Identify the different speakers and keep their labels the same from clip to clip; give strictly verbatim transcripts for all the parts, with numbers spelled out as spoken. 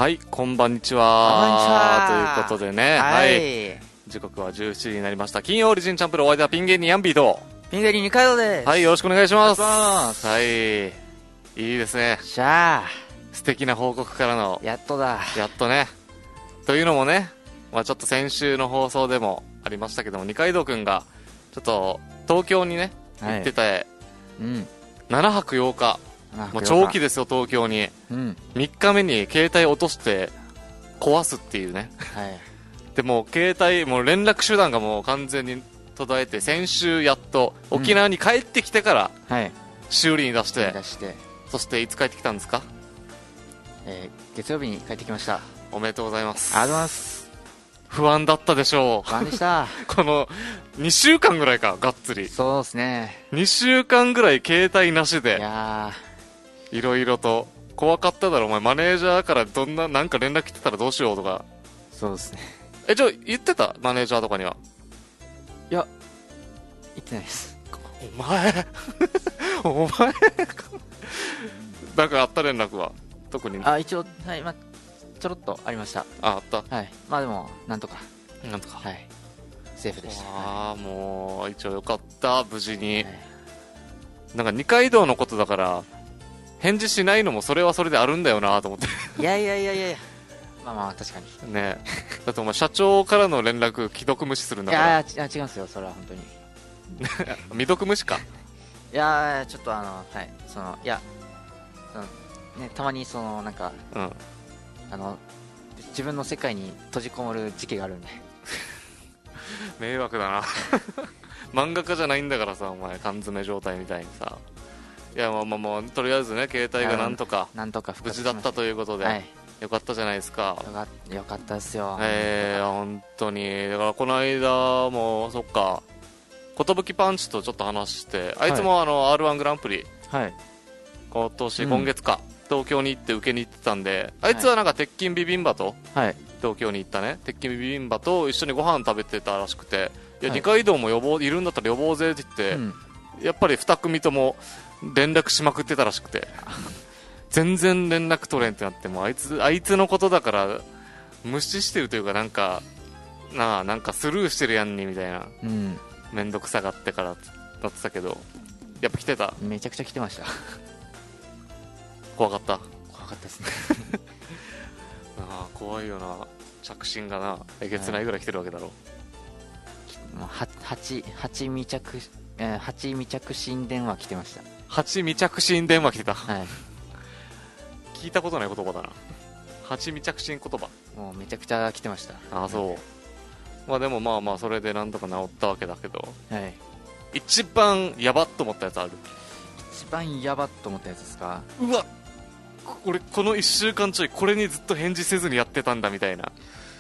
Speaker 1: はい、こんばんにちは。ということでね、
Speaker 2: はい、
Speaker 1: はい、時刻はじゅうしちじになりました。金曜オリジンチャンプル、お相手はピン芸人ヤンビーと
Speaker 2: ピン芸人二階堂です。
Speaker 1: はい、よろしくお願いします。
Speaker 2: ます
Speaker 1: はい、いいですね。
Speaker 2: しゃあ、
Speaker 1: 素敵な報告からの
Speaker 2: やっとだ。
Speaker 1: やっとね。というのもね、まあちょっと先週の放送でもありましたけども、二階堂くんがちょっと東京にね行ってて、はい、うん、ななはくようか、もう長期ですよ東京に、うん、みっかめに携帯落として壊すっていうね、はい、でも携帯もう連絡手段がもう完全に途絶えて、先週やっと沖縄に帰ってきてから修理に出して、うん、出してそしていつ帰ってきたんですか？
Speaker 2: えー、月曜日に帰ってきました。
Speaker 1: おめでとうございます。
Speaker 2: ありがとうございます。
Speaker 1: 不安だったでしょう。
Speaker 2: 不安でした
Speaker 1: このにしゅうかんぐらいか、がっつり。
Speaker 2: そうですね、
Speaker 1: にしゅうかんぐらい携帯なしで、
Speaker 2: いや
Speaker 1: いろいろと怖かっただろお前。マネージャーからどんななんか連絡来てたらどうしようとか。
Speaker 2: そうですね。え、
Speaker 1: じゃあ言ってたマネージャーとかには？
Speaker 2: いや、言ってないです。
Speaker 1: お前お前なんかあった連絡は特に？
Speaker 2: あ、一応、はい、まあちょろっとありました。
Speaker 1: あ、あった。
Speaker 2: はい、まあでもなんとか
Speaker 1: なんとか、
Speaker 2: はい、セーフでした。
Speaker 1: ああ、もう一応よかった、無事に、はい、なんか二階堂のことだから返事しないのもそれはそれであるんだよなと思って
Speaker 2: いやいやいやいやいや、まあまあ確かに
Speaker 1: ね。だってお前社長からの連絡既読無視するんだから。
Speaker 2: いやいや違うんですよ、それは本当に
Speaker 1: 未読無視か。
Speaker 2: いやちょっとあの、はい、そのいやその、ね、たまにそのなんか、うん、あの自分の世界に閉じこもる時期があるんで
Speaker 1: 迷惑だな漫画家じゃないんだからさ、お前缶詰状態みたいにさ。いや、まあまあまあ、とりあえずね、携帯がなんとか
Speaker 2: なんとか
Speaker 1: 無事だったということで、はい、よかったじゃないですか。
Speaker 2: よか, よかったですよ。
Speaker 1: えー、本当に。だからこの間もそっか、寿パンチとちょっと話して、あいつもあの、はい、アールワン グランプリ、はい、今年、うん、今月か東京に行って受けに行ってたんで、あいつはなんか鉄筋ビビンバと、はい、東京に行ったね鉄筋ビビンバと一緒にご飯食べてたらしくて、いや、はい、二階堂も呼ぼういるんだったら呼ぼうぜって言って、うん、やっぱりに組とも連絡しまくってたらしくて全然連絡取れんってなって、もあいつあいつのことだから無視してるというか、なんかなあ、なんかスルーしてるやんにみたいな、うん、めんどくさがってからなってたけど、やっぱ来てた。
Speaker 2: めちゃくちゃ来てました
Speaker 1: 怖かった。
Speaker 2: 怖かったですね
Speaker 1: ああ、怖いよな、着信がなえげつないぐらい来てるわけだろ。
Speaker 2: はち未着、えー、はち未着信電話来てました。
Speaker 1: はち未着信電話来てた、
Speaker 2: はい、
Speaker 1: 聞いたことない言葉だな、はち未着信言葉。
Speaker 2: もうめちゃくちゃ来てました。
Speaker 1: ああ、そう、はい、まあでもまあまあそれでなんとか治ったわけだけど、はい、一番ヤバっと思ったやつある？
Speaker 2: 一番ヤバっと思ったやつですか？
Speaker 1: うわ、俺このいっしゅうかんちょいこれにずっと返事せずにやってたんだみたいな。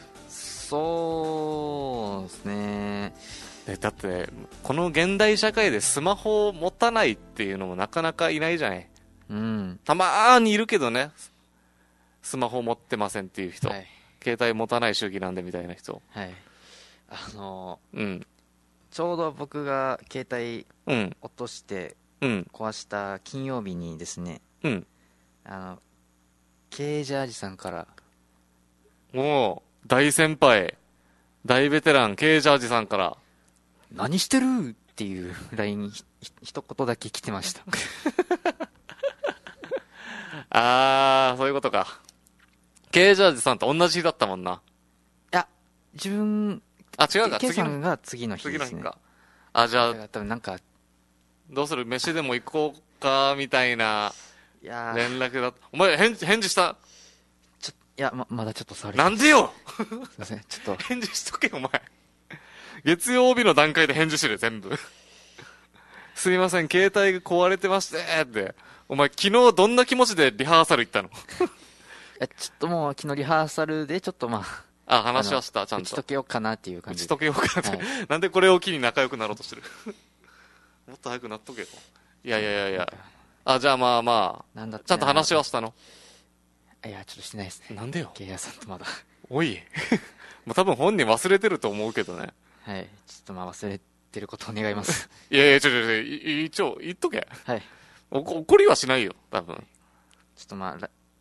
Speaker 2: そうですね。
Speaker 1: え、だってこの現代社会でスマホを持たないっていうのもなかなかいないじゃない。うん、たまーにいるけどね、スマホ持ってませんっていう人、はい、携帯持たない主義なんでみたいな人、
Speaker 2: はい、あのー、うん、ちょうど僕が携帯落として壊した金曜日にですね、うん、あのケージャージさんから、
Speaker 1: もう大先輩大ベテランケージャージさんから、
Speaker 2: 何してるっていう ライン ひ一言だけ来てました
Speaker 1: あー、そういうことか。ケージャージさんと同じ日だったもんな。い
Speaker 2: や、自分、
Speaker 1: あ、違うか、
Speaker 2: ケイさんが次の日ですね。
Speaker 1: 次の日か。あ、じゃあ
Speaker 2: 多分なんか
Speaker 1: どうする、飯でも行こうかみたいな連絡だった。お前返事返事した？
Speaker 2: ちょいや、ままだちょっと触り
Speaker 1: なんでよ
Speaker 2: すいません、ちょっと
Speaker 1: 返事しとけよお前。月曜日の段階で返事してる全部すいません携帯が壊れてましてって。お前昨日どんな気持ちでリハーサル行ったの？
Speaker 2: え、ちょっともう昨日リハーサルでちょっとまあ
Speaker 1: あ、話はした、ちゃんと
Speaker 2: 打ち解けようかなっていう感じで。
Speaker 1: 打ち解けようかなって、はい、なんでこれを機に仲良くなろうとしてるもっと早くなっとけよ。いやいやいやいや、あ、じゃあまあまあ、ちゃんと話はしたの？
Speaker 2: いや、ちょっとしてないですね。
Speaker 1: なんでよ。
Speaker 2: ケイヤさんとまだ。
Speaker 1: おいもう多分本人忘れてると思うけどね。
Speaker 2: はい、ちょっとまあ忘れてることを願います
Speaker 1: いやいや、ちょちょちょ、一応言っとけ。
Speaker 2: はい。
Speaker 1: お怒りはしないよ、多分。
Speaker 2: ちょっとまあ、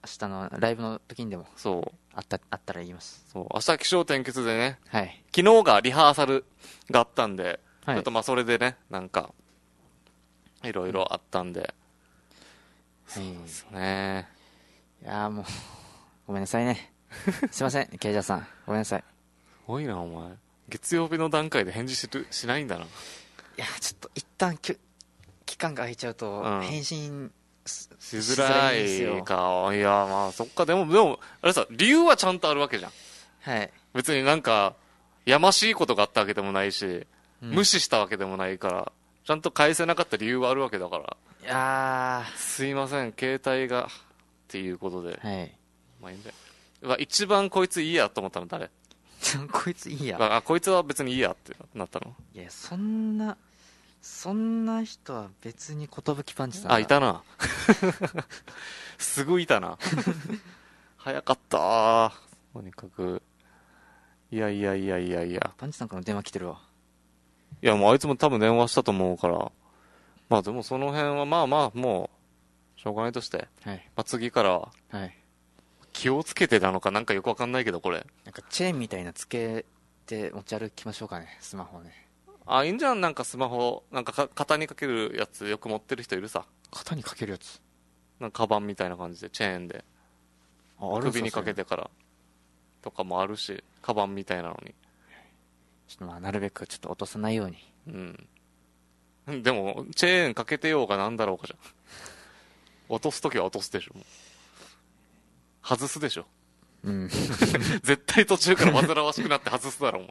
Speaker 2: 日のライブの時にでも
Speaker 1: そう
Speaker 2: あったあったら言います。
Speaker 1: そう明日起承転結でね、
Speaker 2: はい、
Speaker 1: 昨日がリハーサルがあったんで、
Speaker 2: はい、
Speaker 1: ちょっとまあそれでねなんかいろいろあったんで、
Speaker 2: うん、
Speaker 1: そうですね。
Speaker 2: いやもうごめんなさいねすいませんケイジャーさんごめんなさい。す
Speaker 1: ごいなお前、月曜日の段階で返事しるしないんだな。い
Speaker 2: やちょっと一旦き期間が空いちゃうと、うん、返信
Speaker 1: しづらいか。いやまあそっか。でもでもあれさ、理由はちゃんとあるわけじゃん。
Speaker 2: はい。
Speaker 1: 別になんかやましいことがあったわけでもないし、うん、無視したわけでもないから、ちゃんと返せなかった理由はあるわけだから。
Speaker 2: いや
Speaker 1: すいません携帯がっていうことで、
Speaker 2: はい、
Speaker 1: まあいいんだよ。うわ一番こいついいやと思ったの誰？
Speaker 2: こいついいや。
Speaker 1: あこいつは別にいいやってなったの？
Speaker 2: いやそんなそんな人は別に寿パンチさん。
Speaker 1: あいたなすごいいたな早かったとにかく。いやいやいやいやいや、
Speaker 2: パンチさんからの電話来てるわ。
Speaker 1: いやもうあいつも多分電話したと思うから、まあでもその辺はまあまあもうしょうがないとして、
Speaker 2: はい、
Speaker 1: まあ、次からは、
Speaker 2: はい、
Speaker 1: 気をつけてなのかなんかよくわかんないけど、これ
Speaker 2: なんかチェーンみたいなつけて持ち歩きましょうかね、スマホね。
Speaker 1: あいいんじゃん。なんかスマホなんかか肩にかけるやつよく持ってる人いるさ。
Speaker 2: 肩にかけるやつ
Speaker 1: なんかカバンみたいな感じでチェーンで首にかけてからとかもあるし、カバンみたいなのに
Speaker 2: ちょっとまあなるべくちょっと落とさないように。
Speaker 1: うんでもチェーンかけてようがなんだろうかじゃん落とすときは落とすでしょ。外すでしょ。うん絶対途中から煩わしくなって外すだろお前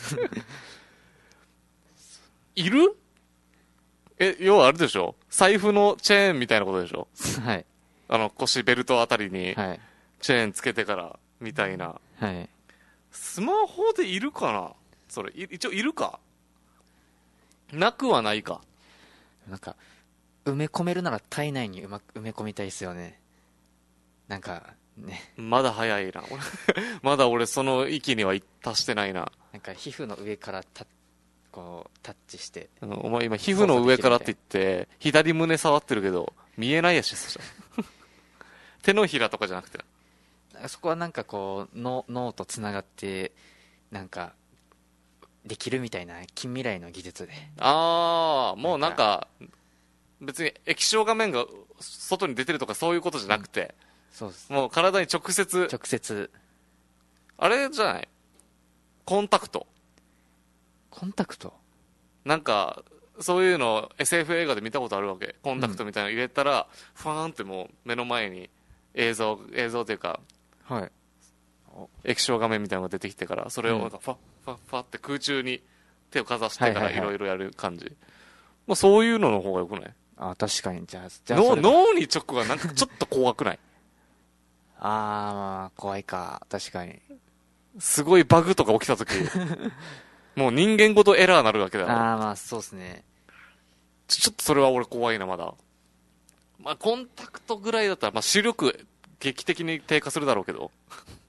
Speaker 1: いる？え要はあれでしょ、財布のチェーンみたいなことでしょ
Speaker 2: はい。
Speaker 1: あの腰ベルトあたりにチェーンつけてからみたいな、
Speaker 2: はい、
Speaker 1: スマホでいるかなそれ。一応いるかなくはないか。
Speaker 2: なんか埋め込めるなら体内にうまく埋め込みたいですよね。なんかね、
Speaker 1: まだ早いな俺まだ俺その域には達してないな。
Speaker 2: なんか皮膚の上からたこうタッチして、
Speaker 1: うん、お前今皮膚の上からって言って左胸触ってるけど見えないやし手のひらとかじゃなくて、
Speaker 2: そこはなんかこう脳脳とつながってなんかできるみたいな近未来の技術で。
Speaker 1: ああもうなんか別に液晶画面が外に出てるとかそういうことじゃなくて、うん、
Speaker 2: そうです。
Speaker 1: もう体に直接
Speaker 2: 直接
Speaker 1: あれじゃない、コンタクト
Speaker 2: コンタクト
Speaker 1: なんかそういうの エスエフ 映画で見たことあるわけ。コンタクトみたいなの入れたら、うん、ファーンってもう目の前に映像映像というか、
Speaker 2: はい、
Speaker 1: 液晶画面みたいなのが出てきてから、それをなんかファッファッファッって空中に手をかざしてからいろいろやる感じ、まあ、そういうのの方がよくない？あ
Speaker 2: 確かに。じゃあ、じゃ
Speaker 1: あ脳に直がなんかちょっと怖くない
Speaker 2: ああまあ怖いか。確かに
Speaker 1: すごいバグとか起きた時もう人間ごとエラーなるわけだろ。
Speaker 2: ああまあそうですね。
Speaker 1: ちょっとそれは俺怖いなまだ。まあコンタクトぐらいだったら、まあ、視力劇的に低下するだろうけど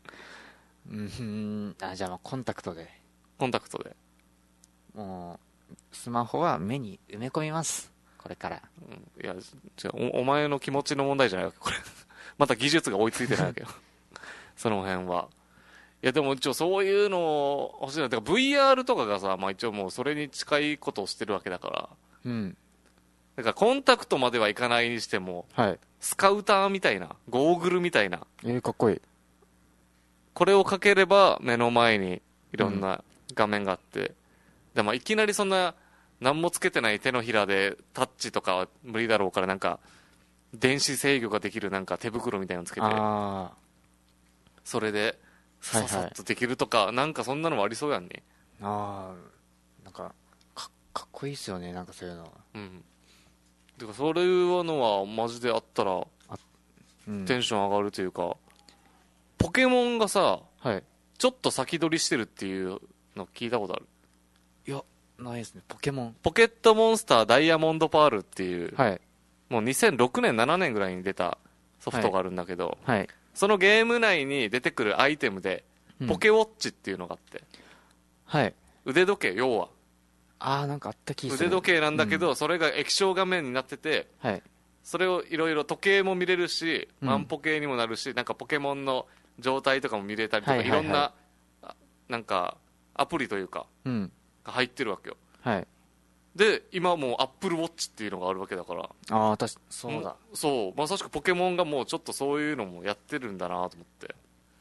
Speaker 2: うんあじゃあまあコンタクトで
Speaker 1: コンタクトで
Speaker 2: もうスマホは目に埋め込みますこれから、
Speaker 1: うん、いやじゃ お, お前の気持ちの問題じゃないわけこれまた技術が追いついてないわけよその辺は。いやでも一応そういうの欲しいな。てか ブイアール とかがさ、まあ、一応もうそれに近いことをしてるわけだから、
Speaker 2: うん、
Speaker 1: だからコンタクトまではいかないにしても、
Speaker 2: はい、
Speaker 1: スカウターみたいなゴーグルみたいな、
Speaker 2: えー、かっこいい。
Speaker 1: これをかければ目の前にいろんな画面があって、うん、でもいきなりそんな何もつけてない手のひらでタッチとかは無理だろうから、なんか電子制御ができるなんか手袋みたいなのつけて、
Speaker 2: あ
Speaker 1: それでささっとできるとか、はいはい、なんかそんなのもありそうやんね。
Speaker 2: ああなんか か, かっこいいっすよね、なんかそういうのは。
Speaker 1: うんてかそれいうのはマジであったらテンション上がるというか、うん、ポケモンがさ、
Speaker 2: はい、ち
Speaker 1: ょっと先取りしてるっていうの聞いたことある？
Speaker 2: いやないですね。ポケモン
Speaker 1: ポケットモンスターダイヤモンドパールっていう、
Speaker 2: はい、
Speaker 1: もうにせんろくねんななねんぐらいに出たソフトがあるんだけど、
Speaker 2: はいはい、
Speaker 1: そのゲーム内に出てくるアイテムで、うん、ポケウォッチっていうのがあって、
Speaker 2: はい、
Speaker 1: 腕時計、要は
Speaker 2: ああなんかあった気がする。
Speaker 1: 腕時計なんだけど、うん、それが液晶画面になってて、
Speaker 2: はい、
Speaker 1: それをいろいろ時計も見れるし、うん、万歩計にもなるし、なんかポケモンの状態とかも見れたりとか、はいはいはい、いろんななんかアプリというか、うん、が入ってるわけよ、はい、で今もうアップルウォッチっていうのがあるわけだから、
Speaker 2: ああ確かそうだ、
Speaker 1: そうまさしくポケモンがもうちょっとそういうのもやってるんだなと思って、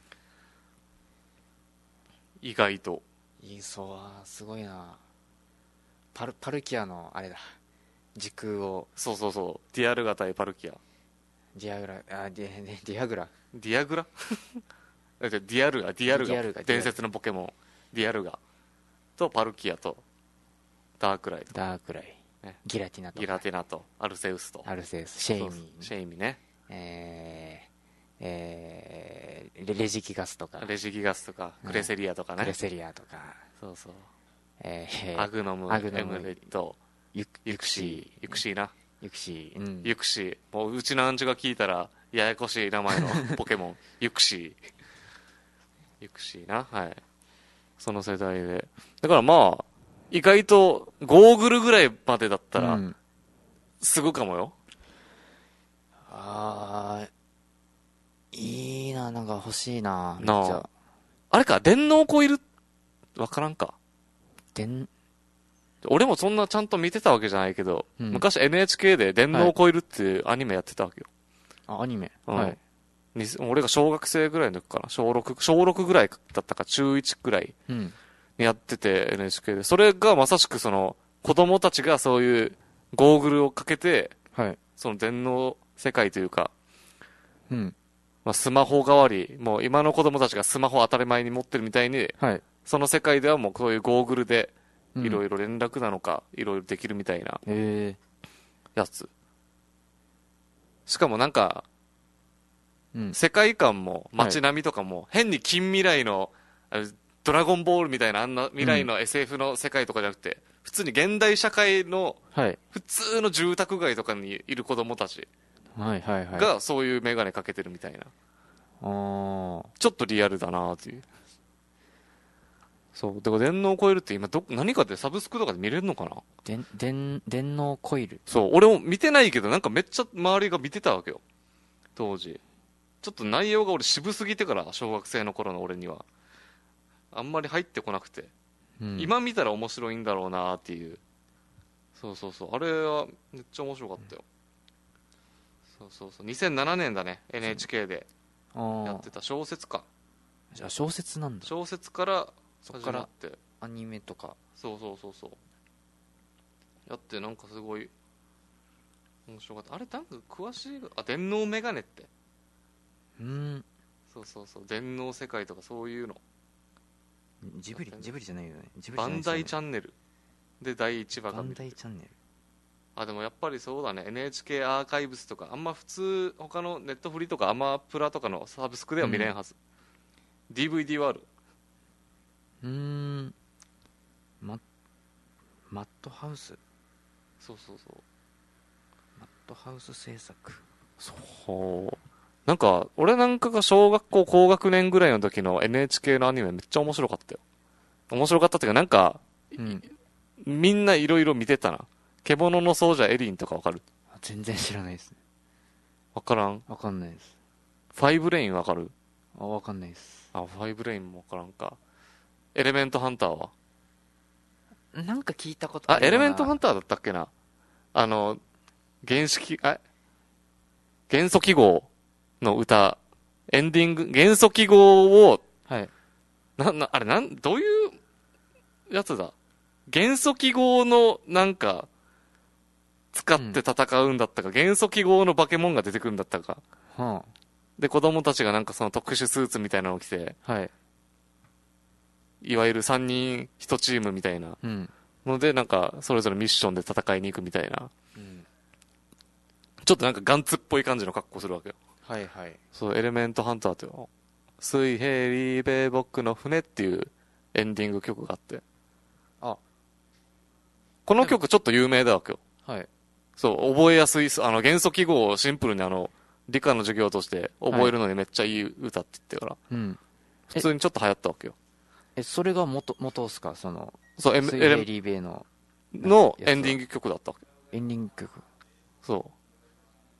Speaker 1: 意外と
Speaker 2: いい、そうすごいな。パルパルキアのあれだ、時空を、
Speaker 1: そうそうそう、ディアルガ対パルキア、
Speaker 2: ディアグラ、あディディアグラ
Speaker 1: ディアグラディアルガディアルガ、ディアルガ伝説のポケモンディアルガとパルキアとダークライと
Speaker 2: ダークライ、ね、ギラティナと
Speaker 1: ギラティナとアルセウスと
Speaker 2: アルセウス、シェイミー、
Speaker 1: シェイミーね、
Speaker 2: えーえー、レジギガスとか
Speaker 1: レジギガスとかクレセリアとかね、
Speaker 2: クレセリアとか、
Speaker 1: そうそう、
Speaker 2: え
Speaker 1: ー、アグノム、アグノムエムレット、ユクシー、ユクシーな、
Speaker 2: ユクシー、うん、
Speaker 1: ユクシー、もううちのアンチが聞いたらややこしい名前のポケモンユクシー、ユクシーな、はい、その世代で、だからまあ意外とゴーグルぐらいまでだったらすぐかもよ、
Speaker 2: うん、あーいいな、なんか欲しいな、めっちゃ。
Speaker 1: あれか、電脳コイルわからんか、
Speaker 2: 電
Speaker 1: 俺もそんなちゃんと見てたわけじゃないけど、うん、昔 エヌエイチケー で電脳コイルっていうアニメやってたわけよ、
Speaker 2: はい、あアニメ、
Speaker 1: うん、はい、俺が小学生ぐらいの時かな、小ろく、小ろくぐらいだったか中いちぐらいにやってて、うん、エヌエイチケー で、それがまさしくその子供たちがそういうゴーグルをかけて、はい、その電脳世界というか、うん、まあ、スマホ代わり、もう今の子供たちがスマホ当たり前に持ってるみたいに、はい、その世界ではもうそういうゴーグルでいろいろ連絡なのかいろいろできるみたいなやつ、しかもなんか、うん、世界観も街並みとかも変に近未来のドラゴンボールみたいなあんな未来の エスエフ の世界とかじゃなくて、普通に現代社会の普通の住宅街とかにいる子供たちがそういう眼鏡かけてるみたいな、ちょっとリアルだなっていう。そうだから電脳コイルって今ど何かでサブスクとかで見れるのかな、
Speaker 2: 電電電脳コイル、
Speaker 1: そう俺も見てないけどなんかめっちゃ周りが見てたわけよ当時。ちょっと内容が俺渋すぎてから、小学生の頃の俺にはあんまり入ってこなくて、うん、今見たら面白いんだろうなっていう。そうそうそう、あれはめっちゃ面白かったよ、うん、そうそうそう、にせんななねんだね エヌエイチケー でやってた小説か。
Speaker 2: じゃあ小説なんだ。
Speaker 1: 小説から
Speaker 2: そっからアニメとか、
Speaker 1: そうそうそうそうやって、なんかすごい面白かった。あれなんか詳しい、あ電脳メガネって、うん、そうそうそう、電脳世界とかそういうの、
Speaker 2: ジブリジブリじゃないよね、ジブリ
Speaker 1: バンダイチャンネルでだいいちわが見れる。
Speaker 2: バンダイチャンネル、
Speaker 1: あでもやっぱりそうだね、 エヌエイチケー アーカイブスとかあんま普通他のネットフリとかアマプラとかのサブスクでは見れんはず、うん、ディーブイディー はある。
Speaker 2: うーん、ママットハウス、
Speaker 1: そうそうそう、
Speaker 2: マットハウス制作、
Speaker 1: そうなんか俺なんかが小学校高学年ぐらいの時の エヌエイチケー のアニメめっちゃ面白かったよ。面白かったっていうかなんか、うん、みんないろいろ見てたな。獣の奏者エリンとかわかる？
Speaker 2: 全然知らないですね。
Speaker 1: わからん？
Speaker 2: わかんないです。
Speaker 1: ファイブレインわかる？
Speaker 2: あ、わかんないです。
Speaker 1: あ、ファイブレインもわからんか。エレメントハンターは？
Speaker 2: なんか聞いたことある。
Speaker 1: あ、エレメントハンターだったっけな。あの原式あ元素記号の歌、エンディング元素記号を、はい、ななあれなんどういうやつだ。元素記号のなんか使って戦うんだったか、うん、元素記号のバケモンが出てくるんだったか、はあ、で子供たちがなんかその特殊スーツみたいなのを着て、はい、いわゆるさんにんいちチームみたいなので、なんかそれぞれミッションで戦いに行くみたいな、うん、ちょっとなんかガンツっぽい感じの格好するわけよ。
Speaker 2: はいはい。
Speaker 1: そうエレメントハンターって水平リーベーボックの船っていうエンディング曲があって、あこの曲ちょっと有名だわけよ。はい。そう覚えやすい、あの元素記号をシンプルにあの理科の授業として覚えるのにめっちゃいい歌って言ってから、はい、うん、普通にちょっと流行ったわけよ。
Speaker 2: えそれが元元ですか、その
Speaker 1: そうエ
Speaker 2: 水平リーベーの
Speaker 1: のエンディング曲だったわけ。
Speaker 2: エンディング曲。
Speaker 1: そう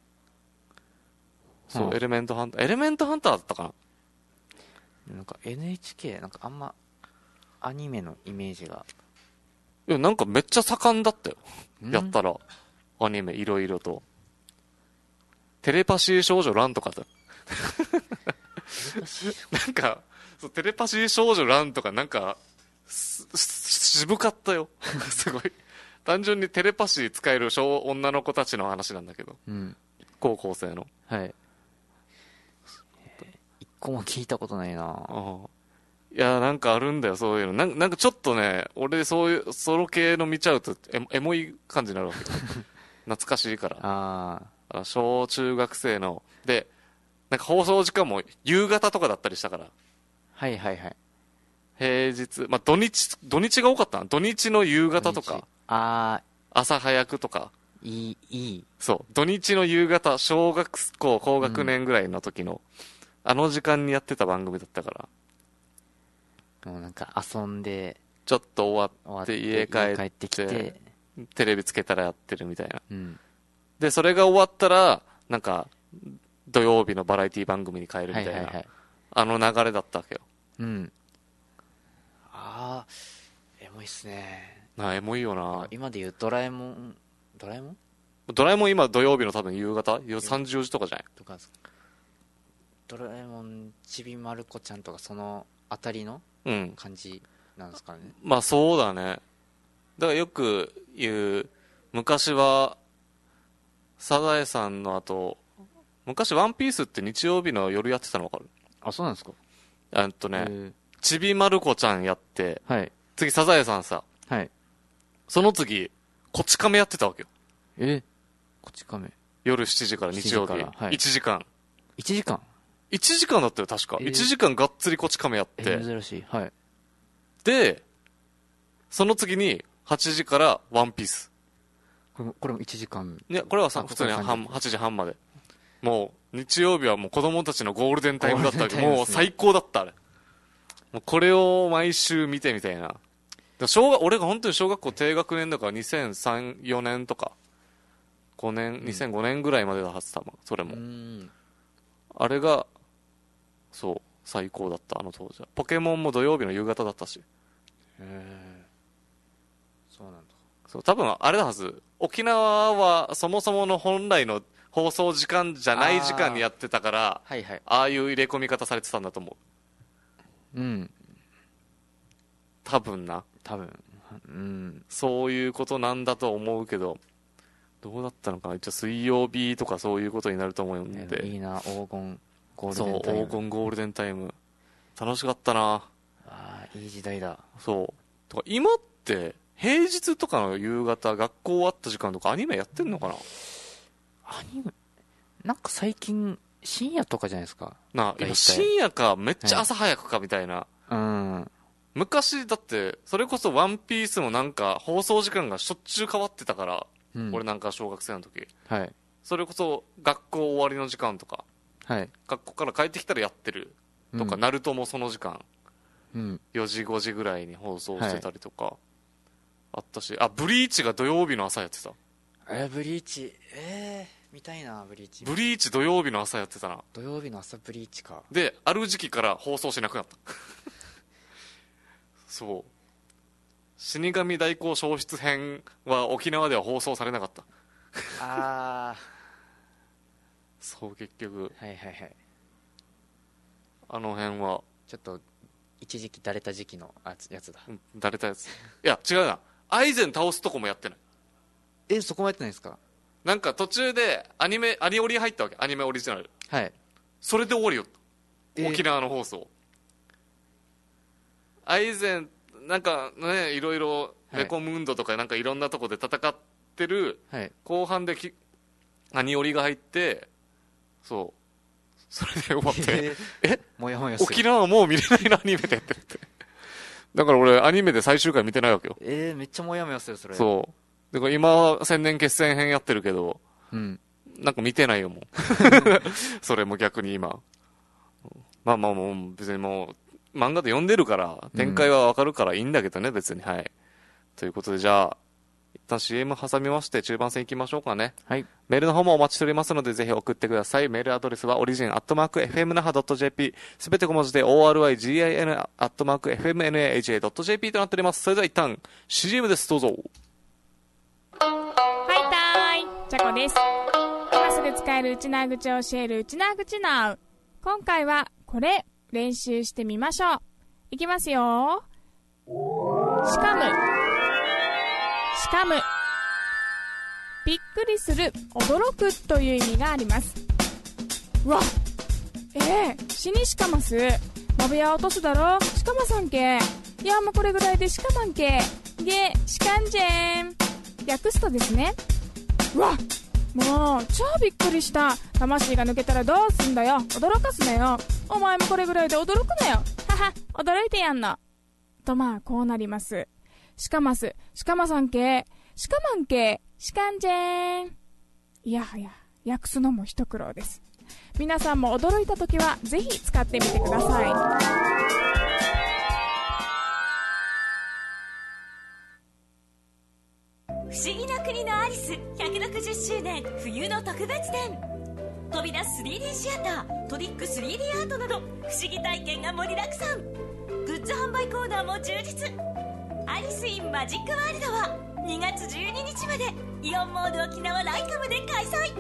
Speaker 1: そう、うん、エレメントハンターエレメントハンターだったかな。
Speaker 2: なんか エヌエイチケー なんかあんまアニメのイメージが、
Speaker 1: いやなんかめっちゃ盛んだったよやったらアニメいろいろと。テレパシー少女ランとかだなんかそうテレパシー少女ランとかなんか渋かったよすごい単純にテレパシー使える小女の子たちの話なんだけど、うん、高校生の。
Speaker 2: はい。一個も聞いたことないな。ああ、
Speaker 1: いやなんかあるんだよそういうの。なんなんかちょっとね俺そういうソロ系の見ちゃうとエモ、エモい感じになるわけ懐かしいから。ああ、小中学生のでなんか放送時間も夕方とかだったりしたから。
Speaker 2: はいはいはい。
Speaker 1: 平日、まあ、土日土日が多かったな。土日の夕方とか、あ朝早くとか。
Speaker 2: いいいい。
Speaker 1: そう土日の夕方、小学校高学年ぐらいの時の、うん、あの時間にやってた番組だったから。
Speaker 2: もうなんか遊んで
Speaker 1: ちょっと終わって家帰って、
Speaker 2: 帰ってきて
Speaker 1: テレビつけたらやってるみたいな、うん、でそれが終わったらなんか土曜日のバラエティ番組に変えるみたいな、はいはいはい、あの流れだったわけよ。うん。
Speaker 2: ああ、エモいっすね。
Speaker 1: なエモいよな。
Speaker 2: 今で言うドラえもん、ドラえもん
Speaker 1: ドラえもん今土曜日の多分夕方さんじよじとかじゃないとか。
Speaker 2: ドラえもんちびまる子ちゃんとかそのあたりの感じなんですかね、
Speaker 1: うん、まあそうだね。だからよく言う昔はサザエさんの後昔ワンピースって日曜日の夜やってたの分かる？
Speaker 2: あ、そうなんですか。
Speaker 1: えっとねちびまる子ちゃんやって、はい、次サザエさんさ、はい、その次こち亀やってたわけよ。
Speaker 2: えこち亀
Speaker 1: 夜しちじから日曜日、はい、いちじかん
Speaker 2: いちじかん
Speaker 1: いちじかんだったよ確か、えー、いちじかんがっつりこち亀やって、え
Speaker 2: ー、珍しい。はい。
Speaker 1: でその次にはちじからワンピース。
Speaker 2: これもこれもいちじかん。
Speaker 1: いやこれはさ普通にはちじはんまで。もう日曜日はもう子供たちのゴールデンタイムだったわけ、ね、もう最高だったあれ。もうこれを毎週見てみたいな。小学俺が本当に小学校低学年だからにせんさん、よねんとかごねん、にせんごねんぐらいまでだはずだもんそれも。うんあれがそう最高だったあの当時は。ポケモンも土曜日の夕方だったし。へえ
Speaker 2: そうなんだ。
Speaker 1: そう多分あれだはず。沖縄はそもそもの本来の放送時間じゃない時間にやってたから あ,、はいはい、ああいう入れ込み方されてたんだと思う。うん多分な
Speaker 2: 多分うん
Speaker 1: そういうことなんだと思うけどどうだったのかな。一応水曜日とかそういうことになると思うんで。
Speaker 2: いいな黄金ゴールデンタイム。
Speaker 1: そう黄金ゴールデンタイム楽しかったな
Speaker 2: あ。いい時代だ。
Speaker 1: そうとか今って平日とかの夕方学校終わった時間とかアニメやってんのかな。
Speaker 2: アニメなんか最近深夜とかじゃないですか。
Speaker 1: なあ深夜かめっちゃ朝早くかみたいな、はい、うん昔だってそれこそワンピースもなんか放送時間がしょっちゅう変わってたから、うん、俺なんか小学生の時、はい、それこそ学校終わりの時間とか、はい、学校から帰ってきたらやってるとか、うん、ナルトもその時間、うん、よじごじぐらいに放送してたりとか、はい、あったし、あブリーチが土曜日の朝やってた。
Speaker 2: えー、ブリーチえー、見たいなブリーチ。
Speaker 1: ブリーチ土曜日の朝やってたな。
Speaker 2: 土曜日の朝ブリーチか。
Speaker 1: である時期から放送しなくなったそう死神代行消失編は沖縄では放送されなかったああそう結局
Speaker 2: はいはいはい
Speaker 1: あの辺は
Speaker 2: ちょっと一時期だれた時期のやつだ。
Speaker 1: だれたやついや違うなアイゼン倒すとこもやってない。
Speaker 2: えそこもやってないですか。
Speaker 1: なんか途中でアニメアニオリ入ったわけ。アニメオリジナルはいそれで終わりよ、えー、沖縄の放送。アイゼンなんかねいろいろレコムンドとかなんかいろんなとこで戦ってる、はい、後半できアニオリが入ってそうそれで終わって、えー、え
Speaker 2: もやもやする。
Speaker 1: 沖縄はもう見れないのアニメでやってるってだから俺アニメで最終回見てないわけよ。
Speaker 2: えー、めっちゃもやもやするそれ。
Speaker 1: そうだから今は千年決戦編やってるけど、うん、なんか見てないよもうそれも逆に今まあまあもう別にもう漫画で読んでるから展開はわかるからいいんだけどね、うん、別に。はいということでじゃあ行っ旦 シーエム 挟みまして中盤戦行きましょうかね。
Speaker 2: はい。
Speaker 1: メールの方もお待ちしておりますのでぜひ送ってください。メールアドレスはオリジンアットマーク エフエムナハドットジェーピー、 すべて小文字で オーアールアイジーアイエヌ アットマーク エフエムナハドットジェーピー となっております。それでは一旦 シーエム です。どうぞ。はい
Speaker 3: たーい、チャコです。今すぐ使えるウチナー口を教えるウチナー口ナウ。今回はこれ練習してみましょう。いきますよ。しかむ、しかむ、びっくりする、驚くという意味があります。うわ、えー、死にしかます。モブや落とすだろ、しかまさんけ。いやもうこれぐらいでしかまんけ。げ、しかんじぇん。略すとですね、うわ、もう超びっくりした。魂が抜けたらどうすんだよ、驚かすなよ。お前もこれぐらいで驚くなよ、はは、驚いてやんのと、まあこうなります。しかます、しかまさんけ、しかまんけ、しかんじぇん。いやはや訳すのも一苦労です。皆さんも驚いた時はぜひ使ってみてください。
Speaker 4: 不思議な国のアリスひゃくろくじゅっしゅうねん冬の特別展。飛び出す スリーディー シアター、トリック スリーディー アートなど不思議体験が盛りだくさん。グッズ販売コーナーも充実。アリス・イン・マジック・ワールドはにがつじゅうににちまでイオンモール沖縄ライカムで開催。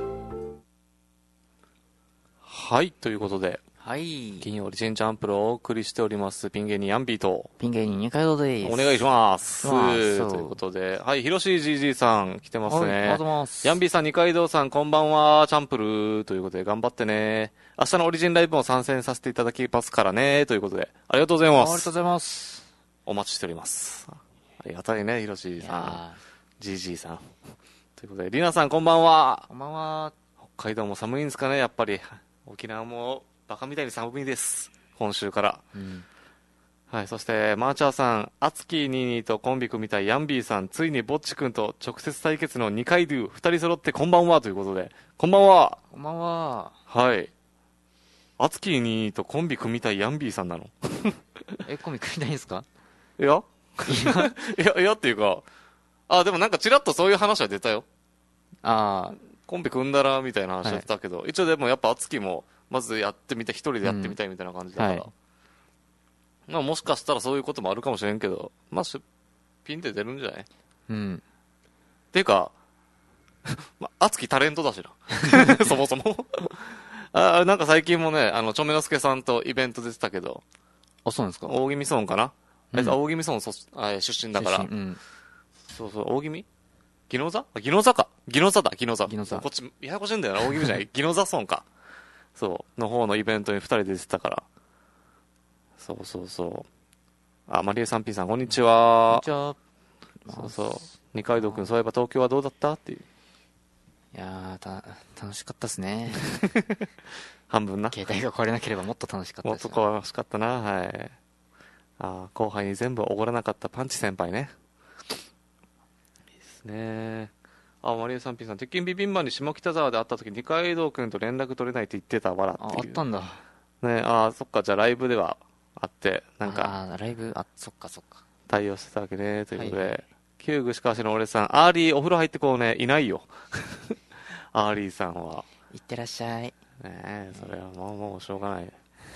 Speaker 1: はい、ということで、
Speaker 2: はい、
Speaker 1: 金曜オリジンジャンプルをお送りしておりますピン芸人ヤンビーと
Speaker 2: ピン芸人二階堂です。
Speaker 1: お願いしますということで、はい、ひろし ジージー さん来てますね。はい、ありがとうございます。ヤンビーさん、二階堂さん、こんばんは。チャンプルということで頑張ってね。明日のオリジンライブも参戦させていただきますからねということで、ありがとうございます。
Speaker 2: ありがとうございます。
Speaker 1: お待ちしております。ありがたいね、ひろしさん、 ジージー さんということで、りなさんこんばんは。
Speaker 2: こんばんは。
Speaker 1: 北海道も寒いんですかね。やっぱり沖縄もバカみたいに寒いです、今週から、うん、はい。そしてマーチャーさん、アツキーニーニーとコンビ組みたいヤンビーさん、ついにぼっちくんと直接対決のにかいドゥふたり揃ってこんばんはということで、こんばんは。
Speaker 2: こんばんは。
Speaker 1: はい。アツキーニーニーとコンビ組みたいヤンビーさんなの
Speaker 2: え、コンビ組みたいんですか。
Speaker 1: いやいやいやっていうか、あ、でもなんかちらっとそういう話は出たよ。ああ、コンビ組んだらみたいな話は出たけど、はい、一応でもやっぱアツキもまずやってみたい、一人でやってみたいみたいな感じだから、うん、はい、まあもしかしたらそういうこともあるかもしれんけど、まあ出品で出るんじゃない。うん。っていうか、まあ、アツキタレントだしなそもそもあ、なんか最近もね、あのチョメノスケさんとイベント出てたけど。
Speaker 2: あ、そうなんですか。
Speaker 1: 大宜味村かな、うん、大宜味村そあ出身だから、うん、そうそう、大宜味宜野座宜野座か宜野座だ宜野座宜野座、こっちややこしいんだよな、大宜味じゃない宜野座村か、そうの方のイベントにふたりで出てたから、そうそうそう。あ、マリエさん P さんこんにちは。
Speaker 2: こんにちは。
Speaker 1: そうそう、二階堂くん、そういえば東京はどうだったっていう。
Speaker 2: いやー、た楽しかったですね
Speaker 1: 半分な、
Speaker 2: 携帯が壊れなければもっと楽しかったです。
Speaker 1: もっと楽しかったな。はい。あ、後輩に全部おごらなかったパンチ先輩ね。いいですね。あ、マリエさん P さん、鉄筋ビビンバンに下北沢で会った時二階堂くんと連絡取れないって言ってたわらっていう。
Speaker 2: あ、あったんだ
Speaker 1: ね。あ、そっか、じゃあライブではあってなんか、
Speaker 2: あ、ライブ、あ、そっかそっか、
Speaker 1: 対応してたわけねということで、はいはい、旧具しかしの俺さん、アーリーお風呂入ってこうね、いないよアーリーさんは。
Speaker 2: いってらっしゃい。
Speaker 1: ねえ、それはもうもうしょうがない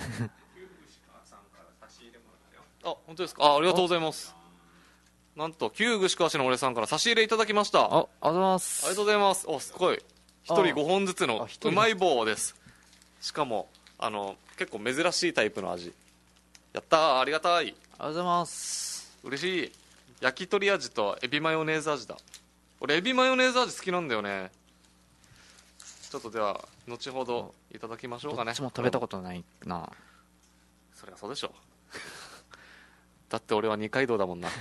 Speaker 1: あ、本当ですか。あ、ありがとうございます。なんと旧具しかしの俺さんから差し入れいただきました。あ、
Speaker 2: ありがとうございます。
Speaker 1: ありがとうございます。お、すごい、ひとりごほんずつのうまい棒です。しかもあの結構珍しいタイプの味。やったー、ありがたい。あり
Speaker 2: がとうございます。
Speaker 1: 嬉しい。焼き鳥味とエビマヨネーズ味だ。俺エビマヨネーズ味好きなんだよね。ちょっとでは後ほどいただきましょうかね。
Speaker 2: どっちも食べたことないな。
Speaker 1: そりゃそうでしょだって俺は二階堂だもんな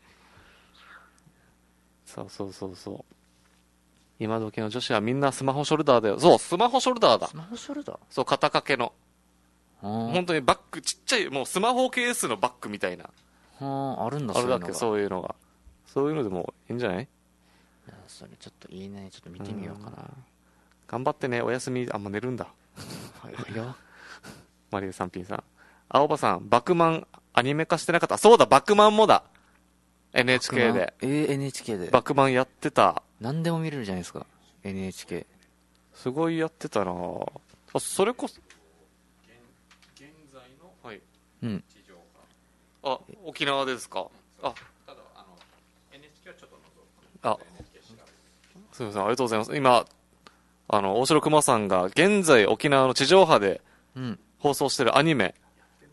Speaker 1: そうそうそうそう。今時の女子はみんなスマホショルダーだよ。そう、スマホショルダーだ。
Speaker 2: スマホショルダー、
Speaker 1: そう、肩掛けの本当にバッグ、ちっちゃいもうスマホケースのバッグみたいな。
Speaker 2: はあ、あるんだ。
Speaker 1: あるだけ、そういうのが。そういうのでもいいんじゃない。い
Speaker 2: や、それちょっといいね。ちょっと見てみようかな。
Speaker 1: 頑張ってね。おやすみ。あ、もう寝るんだ
Speaker 2: はいよ
Speaker 1: マリエさん、ピンさん、青葉さん、バクマンアニメ化してなかった。そうだ、バクマンもだ。 エヌエイチケー で。
Speaker 2: えー、エヌエイチケー で。
Speaker 1: バクマンやってた。
Speaker 2: 何でも見れるじゃないですか。エヌエイチケー。
Speaker 1: すごいやってたなあ、それこそ。現在の、はい。
Speaker 2: うん。
Speaker 1: あ、沖縄ですか。あ、ただ、あの、エヌエイチケー はちょっと覗く。あ、すみません、ありがとうございます。今、あの、大城熊さんが、現在沖縄の地上波で、放送してるアニメ。うん、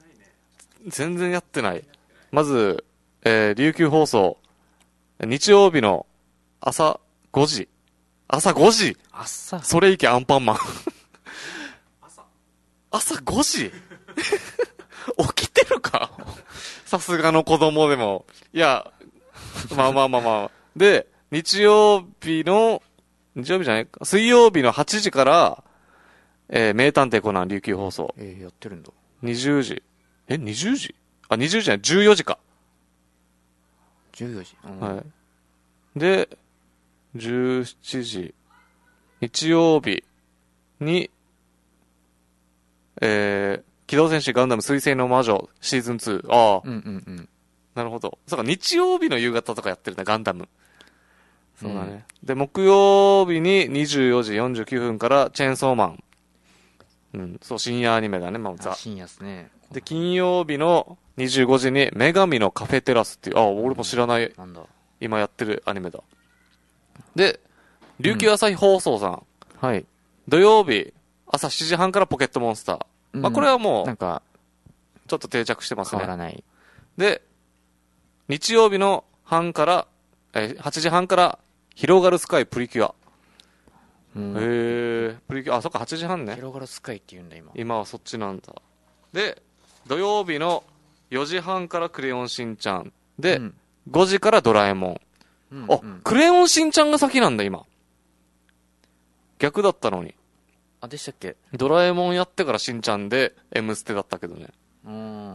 Speaker 1: 全然やってない。まず、えー、琉球放送、日曜日の朝ごじ。朝ごじ
Speaker 2: 朝
Speaker 1: それいけアンパンマン。朝朝ごじ起きてるかさすがの子供でも。いや、まあまあまあまあ。で、日曜日の、日曜日じゃないか、水曜日のはちじから、えー、名探偵コナン琉球放送。
Speaker 2: えー、やってるんだ。
Speaker 1: にじゅうじ。え、にじゅうじあ、にじゅうじじゃない、じゅうよじか。
Speaker 2: じゅうよじ。
Speaker 1: うん、はい。で、じゅうしちじ、日曜日に、えー、機動戦士ガンダム水星の魔女シーズンツー。ああ。
Speaker 2: うんうんうん。
Speaker 1: なるほど。そうか、日曜日の夕方とかやってるな、ガンダム。そうだね。うん、で、木曜日ににじゅうよじよんじゅうきゅうふんからチェーンソーマン。うん、そう、深夜アニメだね、まあ、ザ。
Speaker 2: 深夜っすね。
Speaker 1: で、金曜日のにじゅうごじに女神のカフェテラスっていう、あ、俺も知らない。
Speaker 2: なんだ。
Speaker 1: 今やってるアニメだ。で、琉球朝日放送さん。
Speaker 2: うん、はい。
Speaker 1: 土曜日、朝しちじはんからポケットモンスター。うん、まあ、これはもう、
Speaker 2: なんか、
Speaker 1: ちょっと定着してますね。
Speaker 2: 変わらない。
Speaker 1: で、日曜日の半から、えー、はちじはんから、広がるスカイプリキュア。うん、へー、プリキュア、あ、そっか、はちじはんね。
Speaker 2: 広がるスカイって言うんだ、今。
Speaker 1: 今はそっちなんだ。で、土曜日のよじはんからクレヨンしんちゃん。で、うん、ごじからドラえもん。うん、あ、うん、クレヨンしんちゃんが先なんだ、今。逆だったのに。
Speaker 2: あ、でしたっけ？
Speaker 1: ドラえもんやってからしんちゃんで、M ステだったけどね。
Speaker 2: うん。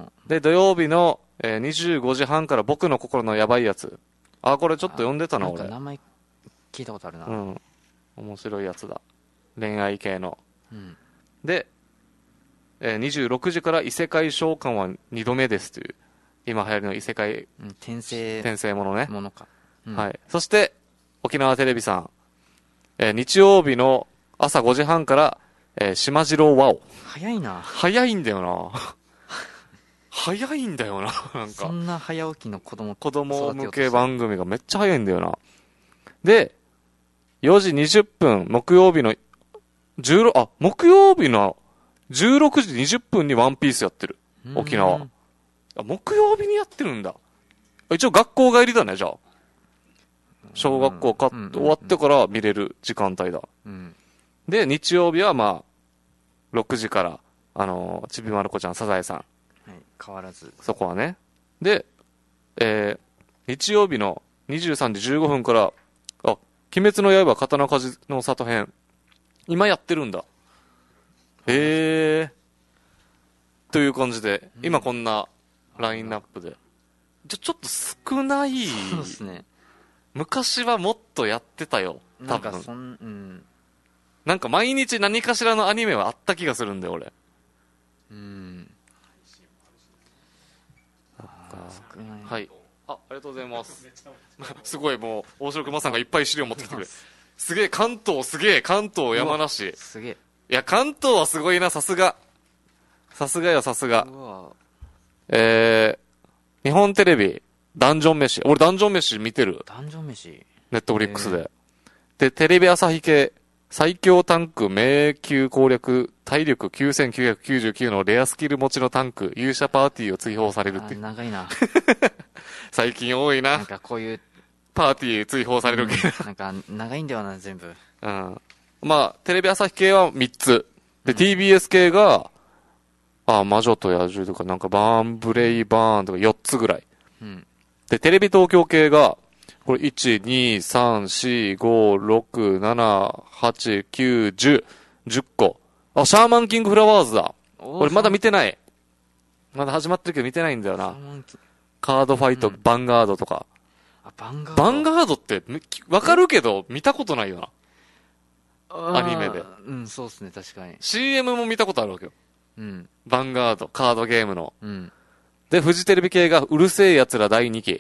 Speaker 1: で、土曜日の、えー、にじゅうごじはんから僕の心のやばいやつ。あ、これちょっと読んでたな、俺。
Speaker 2: なんか名前聞いたことあるな。
Speaker 1: うん。面白いやつだ。恋愛系の。
Speaker 2: うん。
Speaker 1: で、えー、にじゅうろくじから異世界召喚はにどめですという、今流行りの異世界、
Speaker 2: うん、転生。
Speaker 1: 転生ものね。
Speaker 2: ものか。
Speaker 1: うん、はい。そして、沖縄テレビさん、えー、日曜日の朝ごじはんから、えー、島次郎ワオ。
Speaker 2: 早いな。
Speaker 1: 早いんだよな。早いんだよな。なんか。
Speaker 2: そんな早起きの子供、
Speaker 1: 子供向け番組がめっちゃ早いんだよな。で、よじにじゅっぷん、木曜日の、じゅうろく、あ、木曜日のじゅうろくじにじゅっぷんにワンピースやってる。沖縄。あ、木曜日にやってるんだ。一応学校帰りだね、じゃあ。小学校か、うん、終わってから見れる時間帯だ。
Speaker 2: うん、
Speaker 1: で、日曜日はまあ、ろくじから、あのー、ちびまる子ちゃん、サザエさん。
Speaker 2: はい、変わらず。
Speaker 1: そこはね。で、えー、日曜日のにじゅうさんじじゅうごふんから、あ、鬼滅の刃刀鍛冶の里編。今やってるんだ。へえ。という感じで、うん、今こんなラインナップで。じゃ、ちょっと少ない。
Speaker 2: そうですね。
Speaker 1: 昔はもっとやってたよ。多分。
Speaker 2: なんかそん、うん。
Speaker 1: なんか毎日何かしらのアニメはあった気がするんだよ、俺。
Speaker 2: うん。
Speaker 1: 少ない。はい。あ、ありがとうございます。すごいもう、大城熊さんがいっぱい資料持ってきてくれ。すげえ、関東すげえ、関東山梨。
Speaker 2: すげえ。
Speaker 1: いや、関東はすごいな、さすが。さすがよ、さすが。えー、日本テレビ、ダンジョン飯。俺ダンジョン飯見てる。
Speaker 2: ダンジョン飯
Speaker 1: ネットフリックスで。で、テレビ朝日系、最強タンク迷宮攻略、体力きゅうせんきゅうひゃくきゅうじゅうきゅうのレアスキル持ちのタンク、勇者パーティーを追放されるっていう。
Speaker 2: 長いな。
Speaker 1: 最近多いな。
Speaker 2: なんかこういう、
Speaker 1: パーティー追放される系、
Speaker 2: うん、なんか長いんだよな、全部。
Speaker 1: うん。まあ、テレビ朝日系はみっつ。で、うん、ティービーエス 系が、あ、魔女と野獣とか、なんかバーンブレイバーンとかよっつぐらい。
Speaker 2: うん。
Speaker 1: で、テレビ東京系が、これいち、に、さん、し、ご、ろく、なな、はち、きゅう、じゅう、じゅっこ。あ、シャーマンキングフラワーズだ。俺まだ見てない。まだ始まってるけど見てないんだよな。カードファイト、うん、バンガードとか。
Speaker 2: あ、バンガード。
Speaker 1: バンガードって、わかるけど、見たことないよな。アニメで。
Speaker 2: うん、そうっすね、確かに。
Speaker 1: シーエム も見たことあるわけよ。
Speaker 2: うん。
Speaker 1: バンガード、カードゲームの。
Speaker 2: うん。
Speaker 1: で、フジテレビ系がうるせえ奴らだいにき。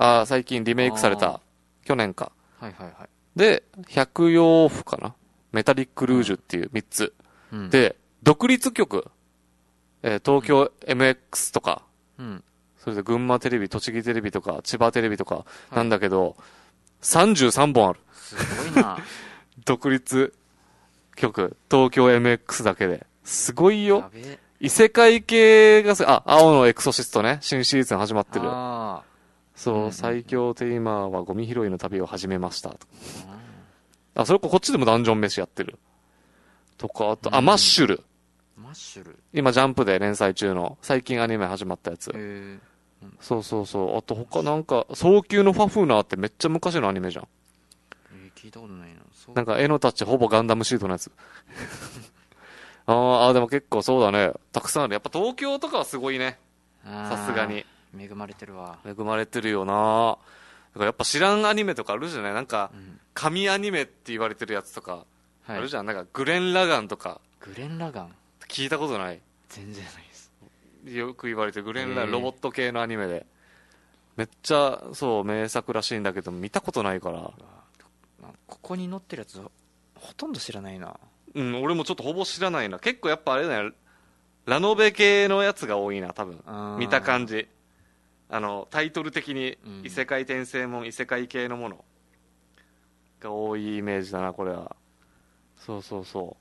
Speaker 1: あ最近リメイクされた去年か、
Speaker 2: はいはいはい、
Speaker 1: で百葉譜かな、メタリックルージュっていうみっつ、うん、で独立曲、えー、東京 エムエックス とか、うん、それで群馬テレビ、栃木テレビとか千葉テレビとかなんだけど、はい、さんじゅうさんぼんある。
Speaker 2: すごいな
Speaker 1: 独立曲東京 エムエックス だけですごいよ。異世界系があ青のエクソシストね、新シーズン始まってる。あそう、うんうん、最強テイマーはゴミ拾いの旅を始めましたと、うん、あそれこっちでもダンジョン飯やってるとか、あと、うん、あマッシュル
Speaker 2: マッシュル
Speaker 1: 今ジャンプで連載中の最近アニメ始まったやつ、へー、うん、そうそうそう。あと他なんか早急のファフーナーってめっちゃ昔のアニメじゃん。
Speaker 2: えー、聞いたことないな。
Speaker 1: なんか絵のタッチほぼガンダムシートのやつああでも結構そうだね、たくさんある。やっぱ東京とかはすごいね、さすがに
Speaker 2: 恵まれてるわ。
Speaker 1: 恵まれてるよな。だからやっぱ知らんアニメとかあるじゃない、なんか、うん、神アニメって言われてるやつとかあるじゃん、はい、なんかグレン・ラガンとか。
Speaker 2: グレン・ラガン
Speaker 1: 聞いたことない？
Speaker 2: 全然ないです。
Speaker 1: よく言われてるグレン・ラガン、ロボット系のアニメでめっちゃそう名作らしいんだけど見たことないから、
Speaker 2: ここに載ってるやつほとんど知らないな。
Speaker 1: うん、俺もちょっとほぼ知らないな。結構やっぱあれだよ、ラノベ系のやつが多いな多分、見た感じ。あのタイトル的に異世界転生もん、うん、異世界系のものが多いイメージだなこれは。そうそうそう。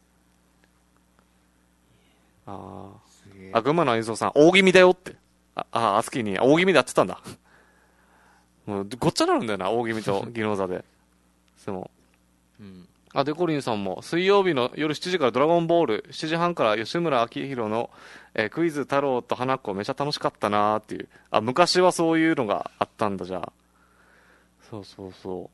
Speaker 1: ああ群馬の演奏さん大気味だよって、ああアスキーに大気味でやってたんだもうごっちゃなるんだよな大気味と技能座ででも、うん、あデコリンさんも水曜日の夜しちじからドラゴンボール、しちじはんから吉村明宏の、えー、クイズ太郎と花子めちゃ楽しかったなーっていう。あ昔はそういうのがあったんだ。じゃあそうそうそう。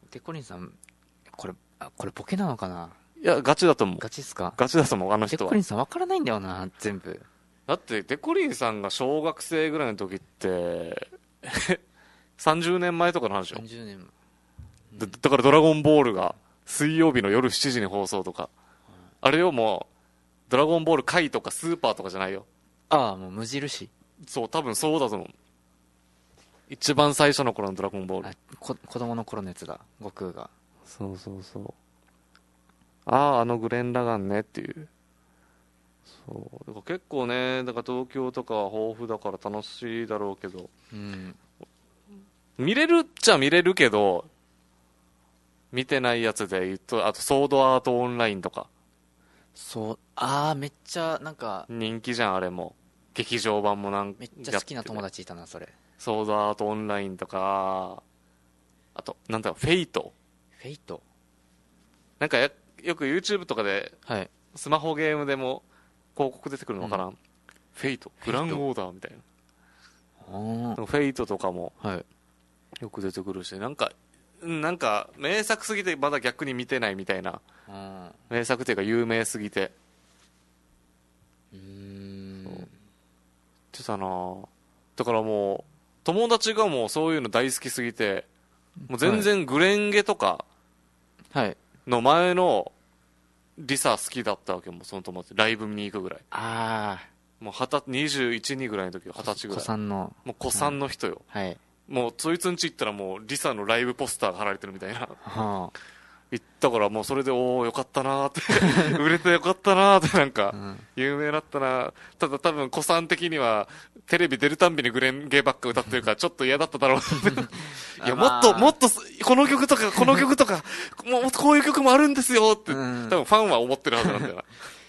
Speaker 2: デコリンさんこれあこれボケなのかな。
Speaker 1: いやガチだと思う。
Speaker 2: ガチっすか。
Speaker 1: ガチだと思うあの人は。
Speaker 2: デコリンさん分からないんだよな全部。
Speaker 1: だってデコリンさんが小学生ぐらいの時ってさんじゅうねんまえとかの話よ。
Speaker 2: さんじゅうねん、うん、
Speaker 1: だ, だからドラゴンボールが水曜日の夜しちじに放送とか、うん、あれよもうドラゴンボール回とかスーパーとかじゃないよ。
Speaker 2: ああもう無印。そう
Speaker 1: 多分そうだと思う。一番最初の頃のドラゴンボール。
Speaker 2: あこ子供の頃のやつだ悟空が。
Speaker 1: そうそうそう。あああのグレン・ラガンねっていう。そうだから結構ね、だから東京とかは豊富だから楽しいだろうけど、うん、見れるっちゃ見れるけど見てないやつで言うと、あとソードアートオンラインとか。
Speaker 2: そうああめっちゃなんか
Speaker 1: 人気じゃんあれも。劇場版もなん
Speaker 2: めっちゃ好きな友達いたなそれ。
Speaker 1: ソードアートオンラインとか、あとなんだろうフェイト。
Speaker 2: フェイト
Speaker 1: なんかやよく YouTube とかで、はい、スマホゲームでも広告出てくるのかな、うん、フェイトグランオーダーみたいな。フェイトとかもよく出てくるし、なんかなんか名作すぎてまだ逆に見てないみたいな。名作っていうか有名すぎて。うーんってたな。だからもう友達がもうそういうの大好きすぎて、もう全然グレンゲとかの前のリサ好きだったわけ。もその友達ライブ見に行くぐらい。ああもうにじゅういち、にぐらいの時ははたちぐらい。
Speaker 2: 子さんの
Speaker 1: もう子さんの人よ、はい、もうそいつんち行ったらもうリサのライブポスターが貼られてるみたいな、はあ、行ったからもうそれでおおよかったなーって売れてよかったなーってなんか、うん、有名だったな。ただ多分子さん的にはテレビ出るたんびにグレンゲーバック歌ってるからちょっと嫌だっただろういやもっともっとこの曲とかこの曲とかもっとこういう曲もあるんですよって、うん、多分ファンは思ってるはずなんだよな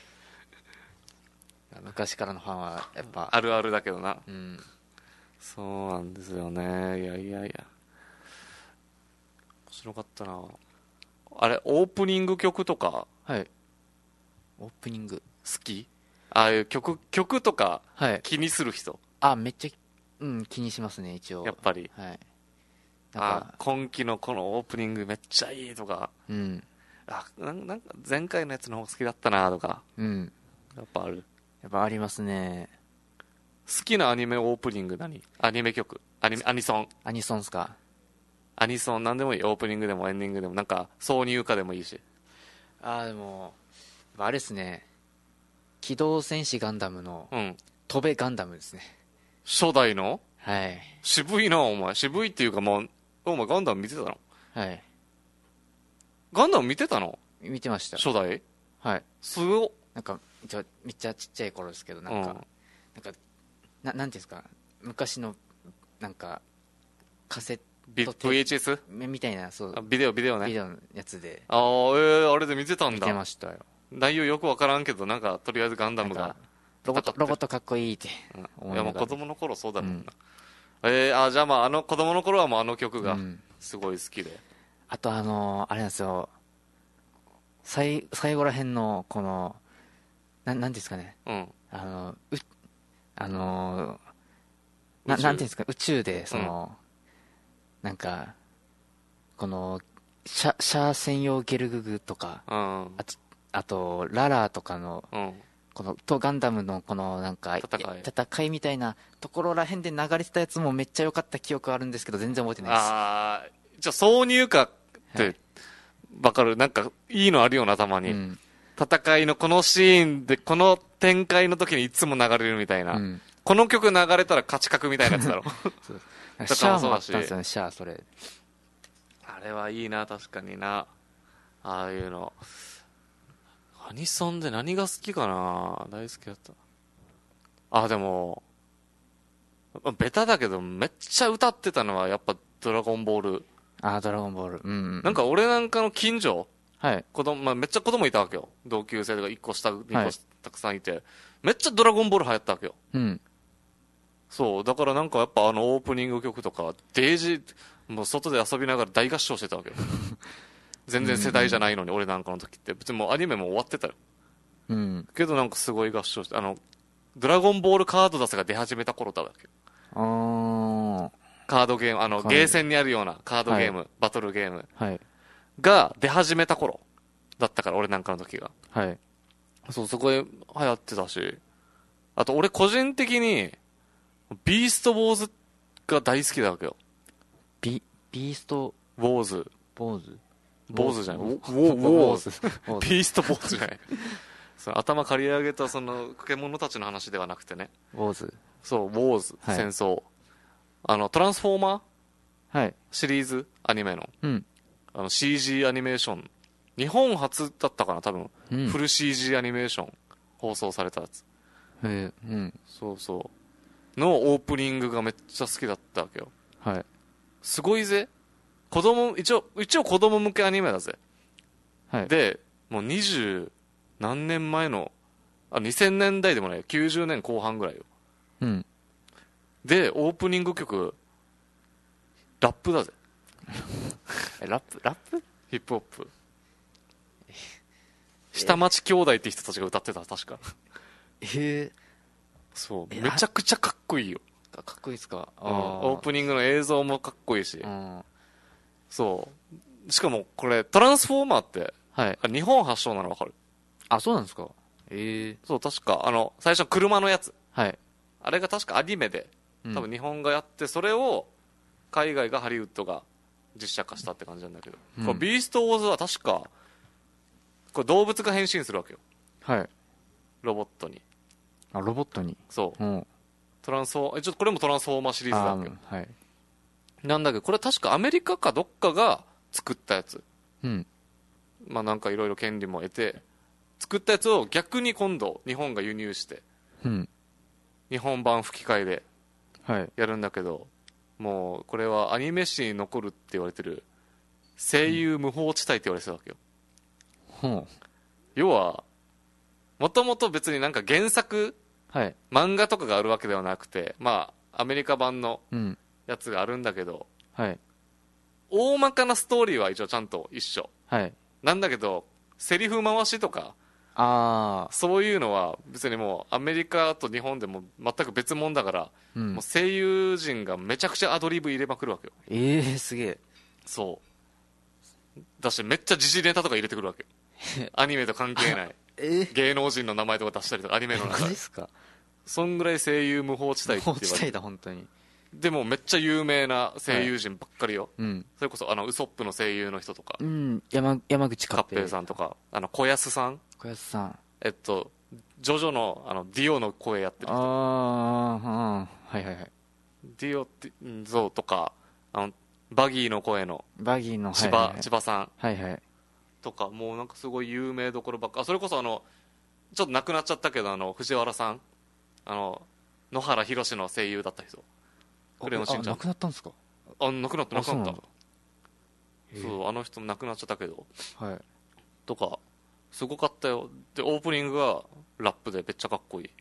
Speaker 2: 昔からのファンはやっぱ
Speaker 1: あるあるだけどな、うん、そうなんですよね。いやいやいや面白かったなあれ。オープニング曲とか、
Speaker 2: はい、オープニング
Speaker 1: 好き？ああいう曲曲とか気にする人、はい、
Speaker 2: あめっちゃ、うん、気にしますね一応
Speaker 1: やっぱり、はい、なんかあ今期のこのオープニングめっちゃいいとか、うん、あなんなんか前回のやつの方が好きだったなとか、うん、やっぱある。
Speaker 2: やっぱありますね。
Speaker 1: 好きなアニメオープニング何？アニメ曲アニメアニソン
Speaker 2: アニソンっすか。
Speaker 1: アニソンなんでもいい。オープニングでもエンディングでもなんか挿入歌でもいいし。
Speaker 2: ああでもあれっすね、機動戦士ガンダムの、うん、飛べガンダムですね。
Speaker 1: 初代の
Speaker 2: はい。
Speaker 1: 渋いな、お前。渋いっていうか、もう、お前ガンダム見てたの？
Speaker 2: はい。
Speaker 1: ガンダム見てたの？
Speaker 2: 見てました。
Speaker 1: 初代？
Speaker 2: はい。
Speaker 1: すごっ。
Speaker 2: なんか、めっちゃちっちゃい頃ですけど、なんか、うん、なんか、な、なんていうんですか、昔の、なんか、カセット。
Speaker 1: ブイエイチエス？
Speaker 2: みたいな、そう。
Speaker 1: ビデオ、ビデオね。
Speaker 2: ビデオのやつで。
Speaker 1: ああ、えー、あれで見てたんだ。
Speaker 2: 見てましたよ。
Speaker 1: 内容よくわからんけど、なんか、とりあえずガンダムが。
Speaker 2: ロボット、ロボットかっこいいって。
Speaker 1: うん、いや、もう子供の頃そうだもんな。うん、えー、あ、じゃあまあ、あの、子供の頃はもうあの曲が、すごい好きで。うん、
Speaker 2: あとあのー、あれなんですよ。最、最後らへんの、この、な、なんですかね。うん。あの、う、あのー、な、なんていうんですか、宇宙で、その、うん、なんか、この、シャ、シャア専用ゲルググとか、うん、あと、あと、ララとかの、うん、この、とガンダムのこの、なんか、戦い、戦いみたいなところらへんで流れてたやつもめっちゃ良かった記憶あるんですけど、全然覚えてないです。あ
Speaker 1: あ、じゃあ挿入歌って、はい、わかる？なんか、いいのあるよな、たまに。うん、戦いのこのシーンで、この展開の時にいつも流れるみたいな。うん、この曲流れたら勝ち確みたいなやつだろ。
Speaker 2: そうシャアもあったんですよね、シャア、それ。
Speaker 1: あれはいいな、確かにな。ああいうの。アニソンで何が好きかな？大好きだった。あ、でも、ベタだけど、めっちゃ歌ってたのはやっぱドラゴンボール。
Speaker 2: あ、ドラゴンボール。うん、うん。
Speaker 1: なんか俺なんかの近所、はい。子供、まあ、めっちゃ子供いたわけよ。同級生とかいっこ下、にこたくさんいて、はい。めっちゃドラゴンボール流行ったわけよ。うん。そう、だからなんかやっぱあのオープニング曲とか、デイジ、もう外で遊びながら大合唱してたわけよ。全然世代じゃないのに、俺なんかの時って。別にもうアニメも終わってたよ。うん。けどなんかすごい合唱して、あの、ドラゴンボールカード出せが出始めた頃だわけよ。あー。カードゲーム、あの、ゲーセンにあるようなカードゲーム、はい、バトルゲーム。はい。が出始めた頃だったから、俺なんかの時が。はい。そう、そこで流行ってたし。あと俺個人的に、ビーストウォーズが大好きだわけよ。
Speaker 2: ビ、ビースト
Speaker 1: ウォーズ。
Speaker 2: ウォーズ
Speaker 1: 坊主じゃない。ウォー、ウォーズ。ビースト坊主じゃない。その頭刈り上げたその獣たちの話ではなくてね。
Speaker 2: ウォーズ。
Speaker 1: そう、ウォーズ、はい、戦争。あの、トランスフォーマー、はい、シリーズアニメの。うん。あの シージー アニメーション。日本初だったかな、多分。うん、フル シージー アニメーション放送されたやつ。へえ、うん。そうそう。のオープニングがめっちゃ好きだったわけよ。はい。すごいぜ。子供、一応、一応子供向けアニメだぜ。はい。で、もう二十何年前の、あ、にせんねんだいでもないよ。きゅうじゅうねんこう半ぐらいよ。うん。で、オープニング曲、ラップだぜ。
Speaker 2: え、ラップラップ
Speaker 1: ヒップホップ。下町兄弟って人たちが歌ってた、確か。
Speaker 2: えー、
Speaker 1: そう。めちゃくちゃかっこいいよ。
Speaker 2: かっこいいっすか。
Speaker 1: うん、オープニングの映像もかっこいいし。うん、そう。しかもこれ、トランスフォーマーって、はい。日本発祥なの分かる？
Speaker 2: あ、そうなんですか？ええー。
Speaker 1: そう、確か、あの、最初車のやつ。はい。あれが確かアニメで、多分日本がやって、それを、海外がハリウッドが実写化したって感じなんだけど。うん、これビーストウォーズは確か、これ動物が変身するわけよ。はい。ロボットに。
Speaker 2: あ、ロボットに。
Speaker 1: そう。うん。トランスフォー、え、ちょっとこれもトランスフォーマーシリーズだわけよ。はい。なんだけど、これ確かアメリカかどっかが作ったやつ。うん。まあなんかいろいろ権利も得て、作ったやつを逆に今度日本が輸入して、うん。日本版吹き替えで、はい。やるんだけど、もうこれはアニメ史に残るって言われてる、声優無法地帯って言われてたわけよ。うん。要は、もともと別になんか原作、はい。漫画とかがあるわけではなくて、まあ、アメリカ版のやつがあるんだけど、うん、はい。大まかなストーリーは一応ちゃんと一緒。はい。なんだけど、セリフ回しとか、ああ。そういうのは別にもうアメリカと日本でも全く別物だから、うん、もう声優陣がめちゃくちゃアドリブ入れまくるわけよ。
Speaker 2: ええー、すげえ。
Speaker 1: そう。だしめっちゃ時事ネタとか入れてくるわけよ。アニメと関係ない。えー、芸能人の名前とか出したりとか、アニメの中で。
Speaker 2: マジっすか？
Speaker 1: そんぐらい声優無法地帯って言われて。
Speaker 2: 無法地帯だ、本当に。
Speaker 1: でもめっちゃ有名な声優陣ばっかりよ。はい、うん。それこそあのウソップの声優の人とか。
Speaker 2: うん。山山口
Speaker 1: 勝平さんとか、あの小安さん。
Speaker 2: 小安さん。
Speaker 1: えっとジョジョのあのディオの声やってる人。ああ、
Speaker 2: うん、はいはいはい。
Speaker 1: ディオティゾーとか、あのバギーの声の
Speaker 2: バギーの
Speaker 1: 千葉、はいはい、千葉さん、
Speaker 2: はいはい、
Speaker 1: とか、もうなんかすごい有名どころばっか。あ、それこそあのちょっと亡くなっちゃったけど、あの藤原さん、あの野原ひろしの声優だった人、
Speaker 2: クレヨンしんちゃん。あ、亡くなったんですか。
Speaker 1: あ、亡くなった亡くなった。そう、あの人も亡くなっちゃったけど、
Speaker 2: はい、
Speaker 1: とかすごかったよ。でオープニングがラップでめっちゃかっこいい。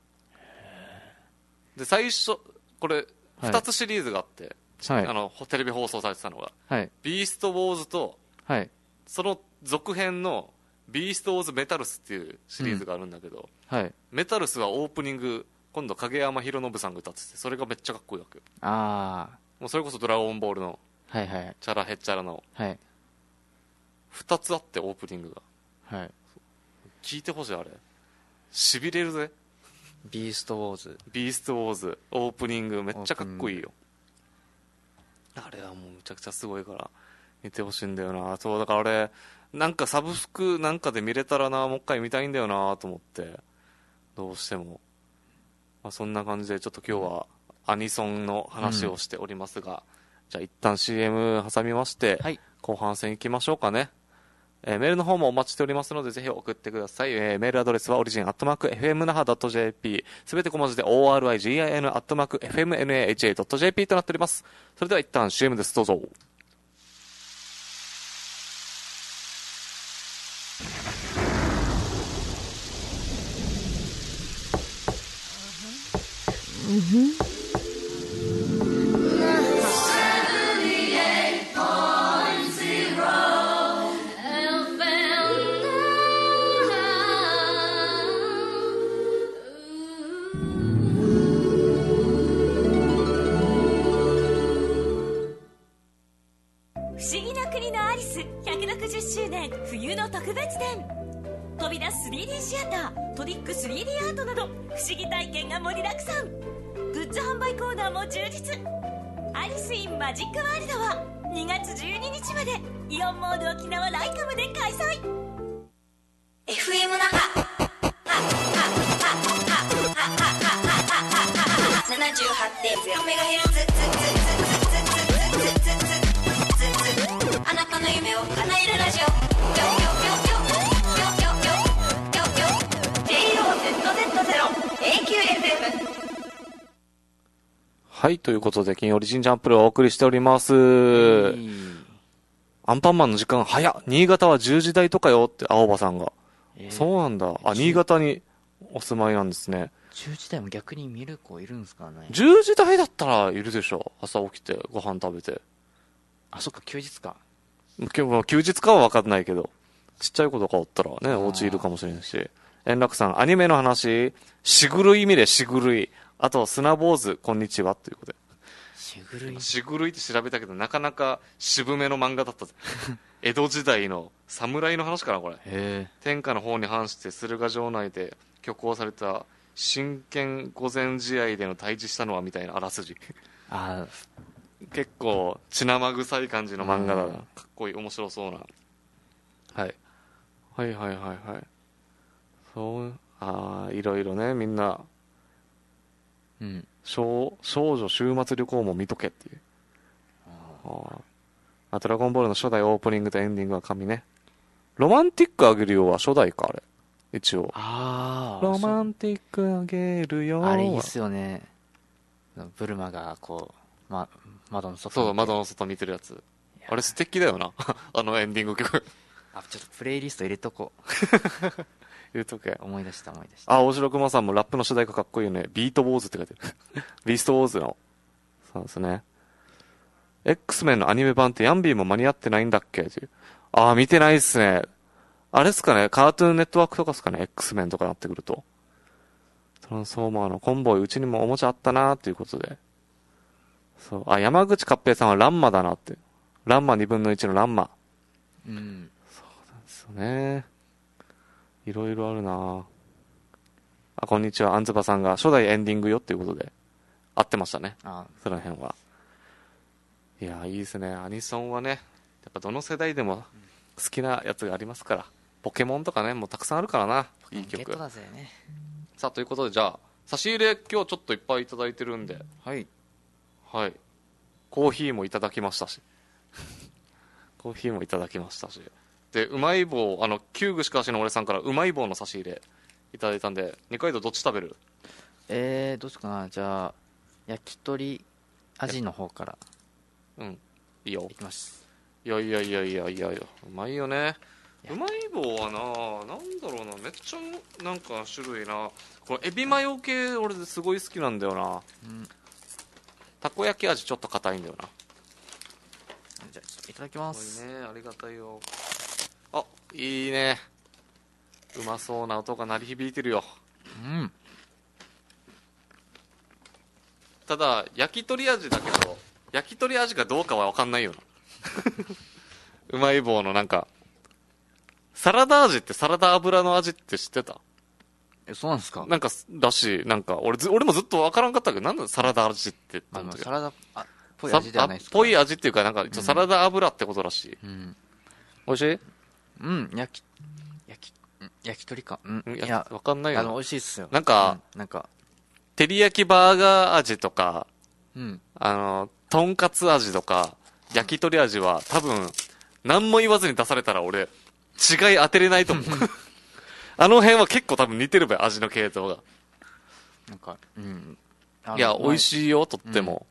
Speaker 1: で最初これふたつシリーズがあって、はい、あのテレビ放送されてたのが、はい、ビーストウォーズと、はい、その続編のビーストウォーズメタルスっていうシリーズがあるんだけど、うん、はい、メタルスはオープニング今度影山博信さんが歌ってて、それがめっちゃかっこいいわけよ。ああ、もうそれこそドラゴンボールのチャラヘッチャラの、はい、ふたつあってオープニングが、はい、聞いてほしい。あれしびれるぜ。
Speaker 2: ビーストウォーズ
Speaker 1: ビーストウォーズオープニングめっちゃかっこいいよ。あれはもうむちゃくちゃすごいから見てほしいんだよな。そうだから俺なんかサブスクなんかで見れたらな、もう一回見たいんだよなと思って、どうしても、まあ、そんな感じでちょっと今日はアニソンの話をしておりますが、うん、じゃあ一旦 シーエム 挟みまして、はい、後半戦いきましょうかね。えー、メールの方もお待ちしておりますのでぜひ送ってください。えー、メールアドレスはオリジンアットマーク エフエムナハドットジェーピー、 すべて小文字で オーアールアイジーアイエヌ アットマーク エフエムナハドットジェーピー となっております。それでは一旦 シーエム です。どうぞ。うんふん。
Speaker 4: 冬の特別展、飛び出す スリーディー シアター、トリック スリーディー アートなど不思議体験が盛りだくさん。グッズ販売コーナーも充実。アリス・イン・マジック・ワールドはにがつじゅうににちまでイオンモール沖縄ライカムで開催。 エフエム 那覇 ななじゅうはちてんゼロ メガヘルツ、あなたの夢を叶えるラジオ。
Speaker 1: はい、ということで金曜オリジンジャンプルをお送りしております。アンパンマンの時間早っ。新潟はじゅうじ台とかよって青葉さんが、えー、そうなんだ。あ、新潟にお住まいなんですね。
Speaker 2: じゅうじ台も逆に見る子いるんですかね。
Speaker 1: じゅうじ台だったらいるでしょ。朝起きてご飯食べて。
Speaker 2: あ、そっか、休日か。
Speaker 1: 今日休日かは分かんないけど、ちっちゃい子とかおったらね、お家いるかもしれないし。円楽さん、アニメの話、しぐるい見れ、しぐるい。あと、砂坊主、こんにちは、ということで。
Speaker 2: しぐるい
Speaker 1: しぐるいって調べたけど、なかなか渋めの漫画だったぜ。江戸時代の侍の話かな、これ。へ天下の方に反して、駿河城内で挙行された真剣御前試合での対峙したのは、みたいなあらすじ。あ結構、血生臭い感じの漫画だな。かっこいい、面白そうな。はい。はいはいはいはい。そう、ああ、いろいろね、みんな、うん、少, 少女週末旅行も見とけっていう。ああ、ドラゴンボールの初代オープニングとエンディングは神ね。ロマンティックあげるよは初代か、あれ。一応。ああ。ロマンティックあげるよ。
Speaker 2: あれいいっすよね。ブルマがこう、ま、窓の外
Speaker 1: そう、窓の外見てるやつ。あれ素敵だよな。あのエンディング曲。
Speaker 2: あ、ちょっとプレイリスト入れとこう。
Speaker 1: 入れとけ。
Speaker 2: 思い出した思い出した。
Speaker 1: あ、大城熊さんもラップの主題歌かっこいいよね。ビートウォーズって書いてる。ビーストウォーズの。そうですね。X メンのアニメ版ってヤンビーも間に合ってないんだっけっていう。あー、見てないっすね。あれっすかね、カートゥーンネットワークとかっすかね、X メンとかなってくると。トランスフォーマーのコンボイ、うちにもおもちゃあったなーっていうことで。そう。あ、山口勝平さんはランマだなって。ランマにぶんのいちのランマ。うん。そうなんですよね。いろいろあるな。あ、こんにちは。アンズバさんが初代エンディングよっていうことで合ってましたね。ああ、その辺は。いや、いいですね。アニソンはね、やっぱどの世代でも好きなやつがありますから。ポケモンとかね、もうたくさんあるからな。いい曲。
Speaker 2: だぜね。
Speaker 1: さあ、ということで、じゃあ差し入れ今日ちょっといっぱいいただいてるんで、はい。 はい。コーヒーもいただきましたし。コーヒーもいただきましたし。で、うまい棒、あの、旧具しかしの俺さんからうまい棒の差し入れいただいたんで、二階堂どっち食べる？
Speaker 2: えー、どうしようかな。じゃあ、焼き鳥味の方から。
Speaker 1: うん。いいよ。
Speaker 2: いきます。
Speaker 1: いやいやいやいやいやいや、うまいよね。うまい棒はな、なんだろうな、めっちゃなんか種類な。これエビマヨ系俺すごい好きなんだよな。うん。たこ焼き味ちょっと硬いんだよな。
Speaker 2: じゃあいただきます。
Speaker 1: すごいね、ありがたいよ。あ、いいね。うまそうな音が鳴り響いてるよ。うん。ただ焼き鳥味だけど、焼き鳥味がどうかは分かんないよな。うまい棒のなんかサラダ味ってサラダ油の味って知ってた？
Speaker 2: え、そうなんですか？
Speaker 1: なんかだし、なんか俺ず俺もずっと分からんかったけど、なんだサラダ味ってって。
Speaker 2: まあ、サラダっぽい味ではないですか？
Speaker 1: ぽい味っていうか、なんかサラダ油ってことらしい。うん。美味しい？
Speaker 2: うん、焼き焼き焼き鳥か。うん。
Speaker 1: いや、分かんないよ。
Speaker 2: あの美味しいっすよ。
Speaker 1: なんか、うん、なんか照り焼きバーガー味とか、うん、あのとんかつ味とか焼き鳥味は多分何も言わずに出されたら俺違い当てれないと思う。あの辺は結構多分似てるべ、味の系統が。なんか、うん。いや、美味しいよ、とっても。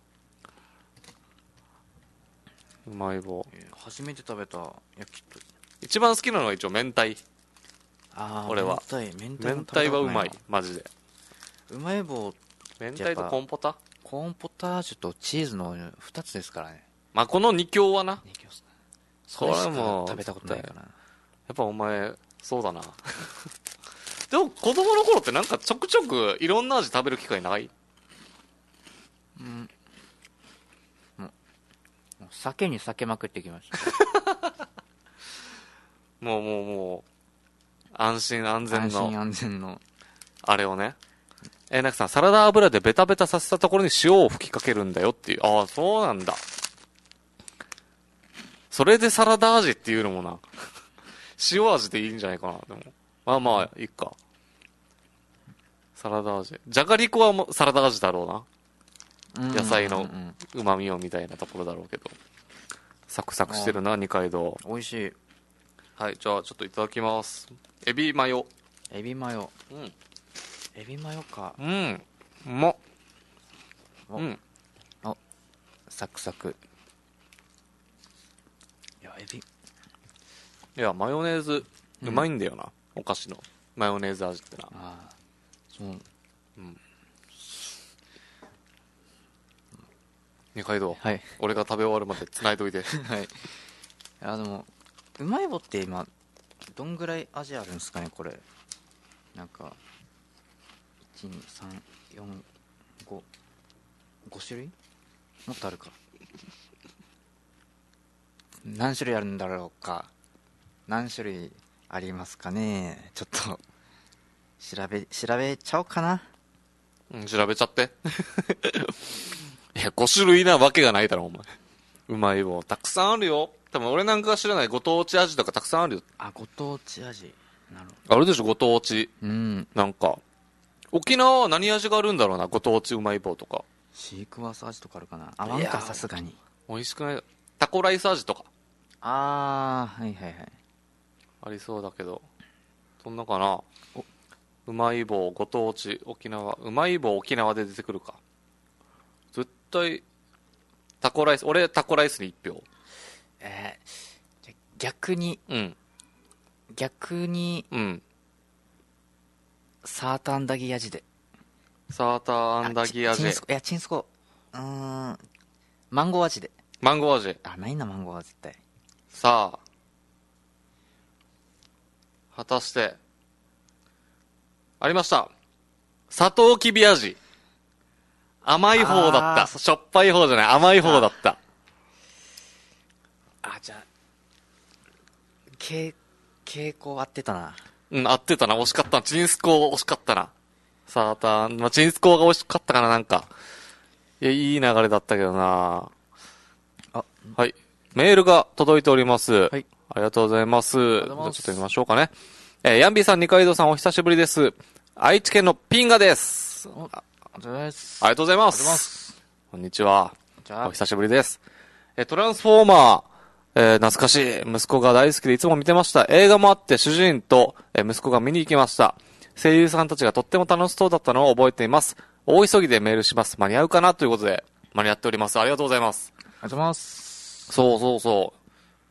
Speaker 1: うん、うまい棒。
Speaker 2: 初めて食べた焼き鳥。
Speaker 1: 一番好きなのは一応明太。
Speaker 2: ああ、
Speaker 1: 俺は。
Speaker 2: 明太、
Speaker 1: 明太。明太はうまい、マジで。
Speaker 2: うまい棒。
Speaker 1: 明太とコーンポタ？
Speaker 2: コーンポタージュとチーズの二つですからね。
Speaker 1: まあ、この二強はな。二強っすね。
Speaker 2: それしか食べたことないかな。
Speaker 1: やっぱお前、そうだな。でも子供の頃ってなんかちょくちょくいろんな味食べる機会ない？うん。
Speaker 2: もう、酒に酒まくってきました。
Speaker 1: もうもうもう、安心安全の。
Speaker 2: 安心安全の。
Speaker 1: あれをね。えー、なんかさ、サラダ油でベタベタさせたところに塩を吹きかけるんだよっていう。ああ、そうなんだ。それでサラダ味っていうのもな。塩味でいいんじゃないかな。でもまあまあ、いいか。サラダ味。じゃがりこはもサラダ味だろうな。野菜の旨味をみたいなところだろうけど。サクサクしてるな、二階堂。
Speaker 2: 美味しい。
Speaker 1: はい、じゃあちょっといただきます。エビマヨ。
Speaker 2: エビマヨ。うん。エビマヨか。
Speaker 1: うん。うまっ。うん。
Speaker 2: あ、サクサク。いや、エビ。
Speaker 1: いや、マヨネーズ、うまいんだよな。うん、お菓子の。マヨネーズ味ってな。ああ。そう。うん。二階堂。はい。俺が食べ終わるまで繋いどいて。はい。
Speaker 2: あ、でも、うまい棒って今、どんぐらい味あるんですかね、これ。なんか、いち、に、さん、よん、ご、ご種類もっとあるか。何種類あるんだろうか。何種類ありますかね。ちょっと、調べ、調べちゃおうかな。
Speaker 1: うん、調べちゃって。いや、ご種類なわけがないだろ、お前。うまい棒。たくさんあるよ。多分俺なんかが知らないご当地味とかたくさんあるよ。
Speaker 2: あ、ご当地味。なるほ
Speaker 1: ど。あるでしょ、ご当地。うん。なんか、沖縄は何味があるんだろうな、ご当地うまい棒とか。
Speaker 2: シークワーサー味とかあるかな。あ、なんかさすがに。
Speaker 1: 美味しくない。タコライス味とか。
Speaker 2: あー、はいはいはい。
Speaker 1: ありそうだけど。そんなかな。うまい棒、ご当地、沖縄。うまい棒、沖縄で出てくるか。絶対、タコライス、俺タコライスに一票。
Speaker 2: えー、逆に、うん。逆に、うん。サーターアンダギー味で。
Speaker 1: サーターアンダギー味。
Speaker 2: いや、チンスコ。うーん。マンゴー味で。
Speaker 1: マンゴー味。
Speaker 2: あ、ないな、マンゴーは絶対。
Speaker 1: さあ。果たして。ありました。サトウキビ味。甘い方だった。しょっぱい方じゃない。甘い方だった。
Speaker 2: あ、じゃあ、傾、傾向合ってたな。
Speaker 1: うん、合ってたな。惜しかったな。チンスコー惜しかったな。サーター、まあ、チンスコーが惜しかったかな、なんか。いや、いい流れだったけどな。あ、はい。メールが届いております。はい。ありがとうございます。じゃあちょっと見ましょうかね。えー、ヤンビーさん、二階堂さん、お久しぶりです。愛知県のピンガです。ありがとうございます。ありがとうございます。こんにちは。 じゃあお久しぶりです。えトランスフォーマー、えー、懐かしい。息子が大好きでいつも見てました。映画もあって主人と、えー、息子が見に行きました。声優さんたちがとっても楽しそうだったのを覚えています。大急ぎでメールします。間に合うかなということで間に合っております。ありがとうございます。
Speaker 2: ありがとうございます。
Speaker 1: そうそうそう。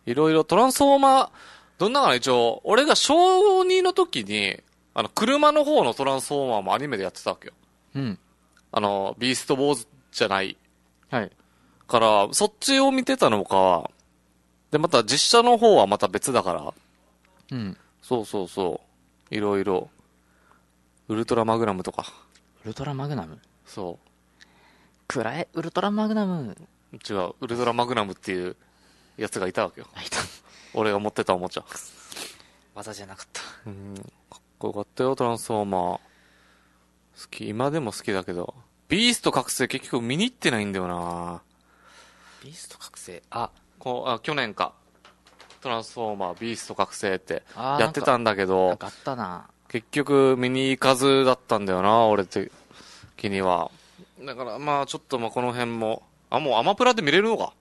Speaker 1: いろいろトランスフォーマー、どんなかな、一応、俺が小にの時に、あの、車の方のトランスフォーマーもアニメでやってたわけよ。
Speaker 2: うん。
Speaker 1: あの、ビーストボーズじゃない。
Speaker 2: はい。
Speaker 1: から、そっちを見てたのか、で、また実写の方はまた別だから。
Speaker 2: うん。
Speaker 1: そうそうそう。いろいろ。ウルトラマグナムとか。
Speaker 2: ウルトラマグナム？
Speaker 1: そう。
Speaker 2: くらえ、ウルトラマグナム。
Speaker 1: 違う、ウルトラマグナムっていうやつがいたわけよ。
Speaker 2: いた。
Speaker 1: 俺が持ってたおもちゃ。
Speaker 2: 技じゃなかった。
Speaker 1: うん。かっこよかったよ、トランスフォーマー。好き、今でも好きだけど。ビースト覚醒結局見に行ってないんだよな。
Speaker 2: ビースト覚醒。あ、
Speaker 1: こう、あ、去年か。トランスフォーマー、ビースト覚醒ってやってたんだけど。
Speaker 2: なんかあったな。
Speaker 1: 結局見に行かずだったんだよな、俺的には。だからまあちょっとまあこの辺も、あ、もうアマプラで見れるのか。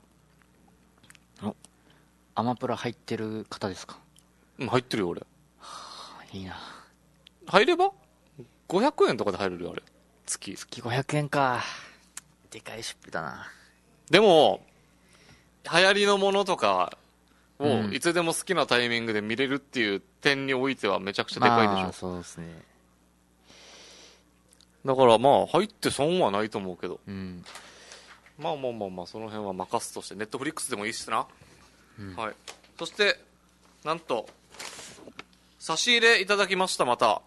Speaker 2: アマプラ入ってる方ですか？
Speaker 1: うん、入ってるよ俺。
Speaker 2: はあ、いいな。
Speaker 1: 入ればごひゃくえんとかで入れるよあれ。月。
Speaker 2: 月ごひゃくえんか。でかい出費だな。
Speaker 1: でも、流行りのものとかをいつでも好きなタイミングで見れるっていう点においてはめちゃくちゃでかいでしょ。
Speaker 2: まあ、そうですね。
Speaker 1: だからまあ入って損はないと思うけど。
Speaker 2: うん。
Speaker 1: まあまあまあまあその辺は任すとして、ネットフリックスでもいいしな。
Speaker 2: うん、
Speaker 1: はい。そして、なんと、差し入れいただきました、また。はい、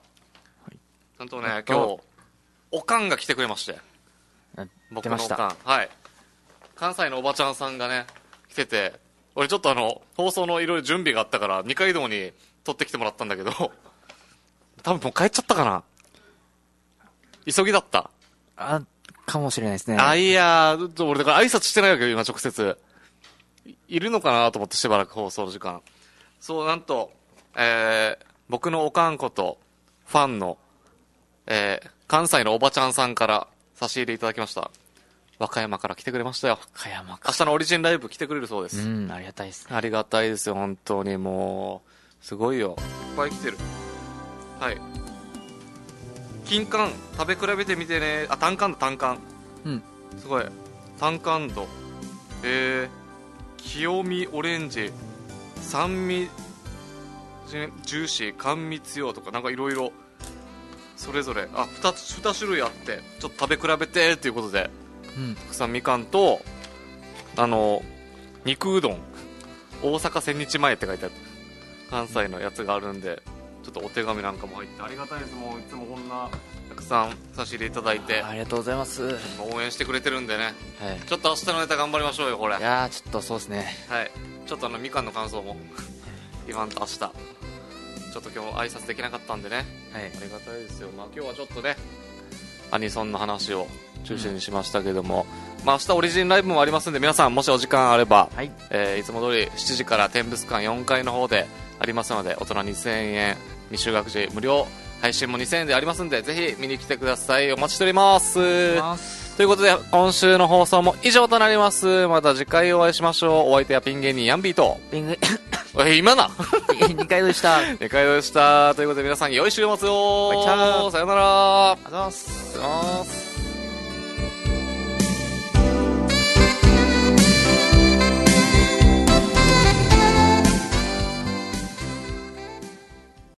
Speaker 1: ちゃんとね、今日、おかんが来てくれまして。僕のおかん。はい。関西のおばちゃんさんがね、来てて、俺ちょっとあの、放送のいろいろ準備があったから、二階堂に取ってきてもらったんだけど、多分もう帰っちゃったかな。急ぎだった。
Speaker 2: あ、かもしれないですね。
Speaker 1: あ、いやー、俺だから挨拶してないわけよ、今直接。いるのかなと思ってしばらく放送の時間。そう、なんと、えー、僕のおかんことファンの、えー、関西のおばちゃんさんから差し入れいただきました。和歌山から来てくれましたよ。
Speaker 2: 和歌山か。
Speaker 1: 明日のオリジンライブ来てくれるそうです。
Speaker 2: うん、ありがたいですね。
Speaker 1: ありがたいですよ、本当にもう。すごいよ。いっぱい来てる。はい。金柑、食べ比べてみてね。あ、単柑だ、単柑。
Speaker 2: うん。
Speaker 1: すごい。単柑度。えー。清見オレンジ、酸味ジューシー、甘味強とかなんかいろいろそれぞれあ 2, つ2種類あってちょっと食べ比べてということで、うん、たくさんみかんとあの肉うどん大阪千日前って書いてある関西のやつがあるんでちょっとお手紙なんかも入ってありがたいです。もういつもこんなたくさん差し入れいただいて
Speaker 2: あ, ありがとうございます。
Speaker 1: 応援してくれてるんでね、
Speaker 2: はい、
Speaker 1: ちょっと明日のネタ頑張りましょうよこれ。
Speaker 2: いやーちょっとそうですね。
Speaker 1: はい、ちょっとあのみかんの感想も言わんと明日ちょっと今日挨拶できなかったんでね、はい、ありがたいですよ。まあ今日はちょっとねアニソンの話を中心にしましたけども、うん、まあ明日オリジンライブもありますんで皆さんもしお時間あれば、はい、えー、いつも通りしちじから天物館よんかいの方でありますので大人にせんえん未就学児無料配信もにせんえんでありますんでぜひ見に来てください。お待ちしておりますということで今週の放送も以上となります。また次回お会いしましょう。お相手はピン芸人ヤンビーと
Speaker 2: ピン芸
Speaker 1: え今な
Speaker 2: 二階堂でした
Speaker 1: 二階堂でしたということで皆さん良い週末をさよなら。
Speaker 2: ありがとうございます。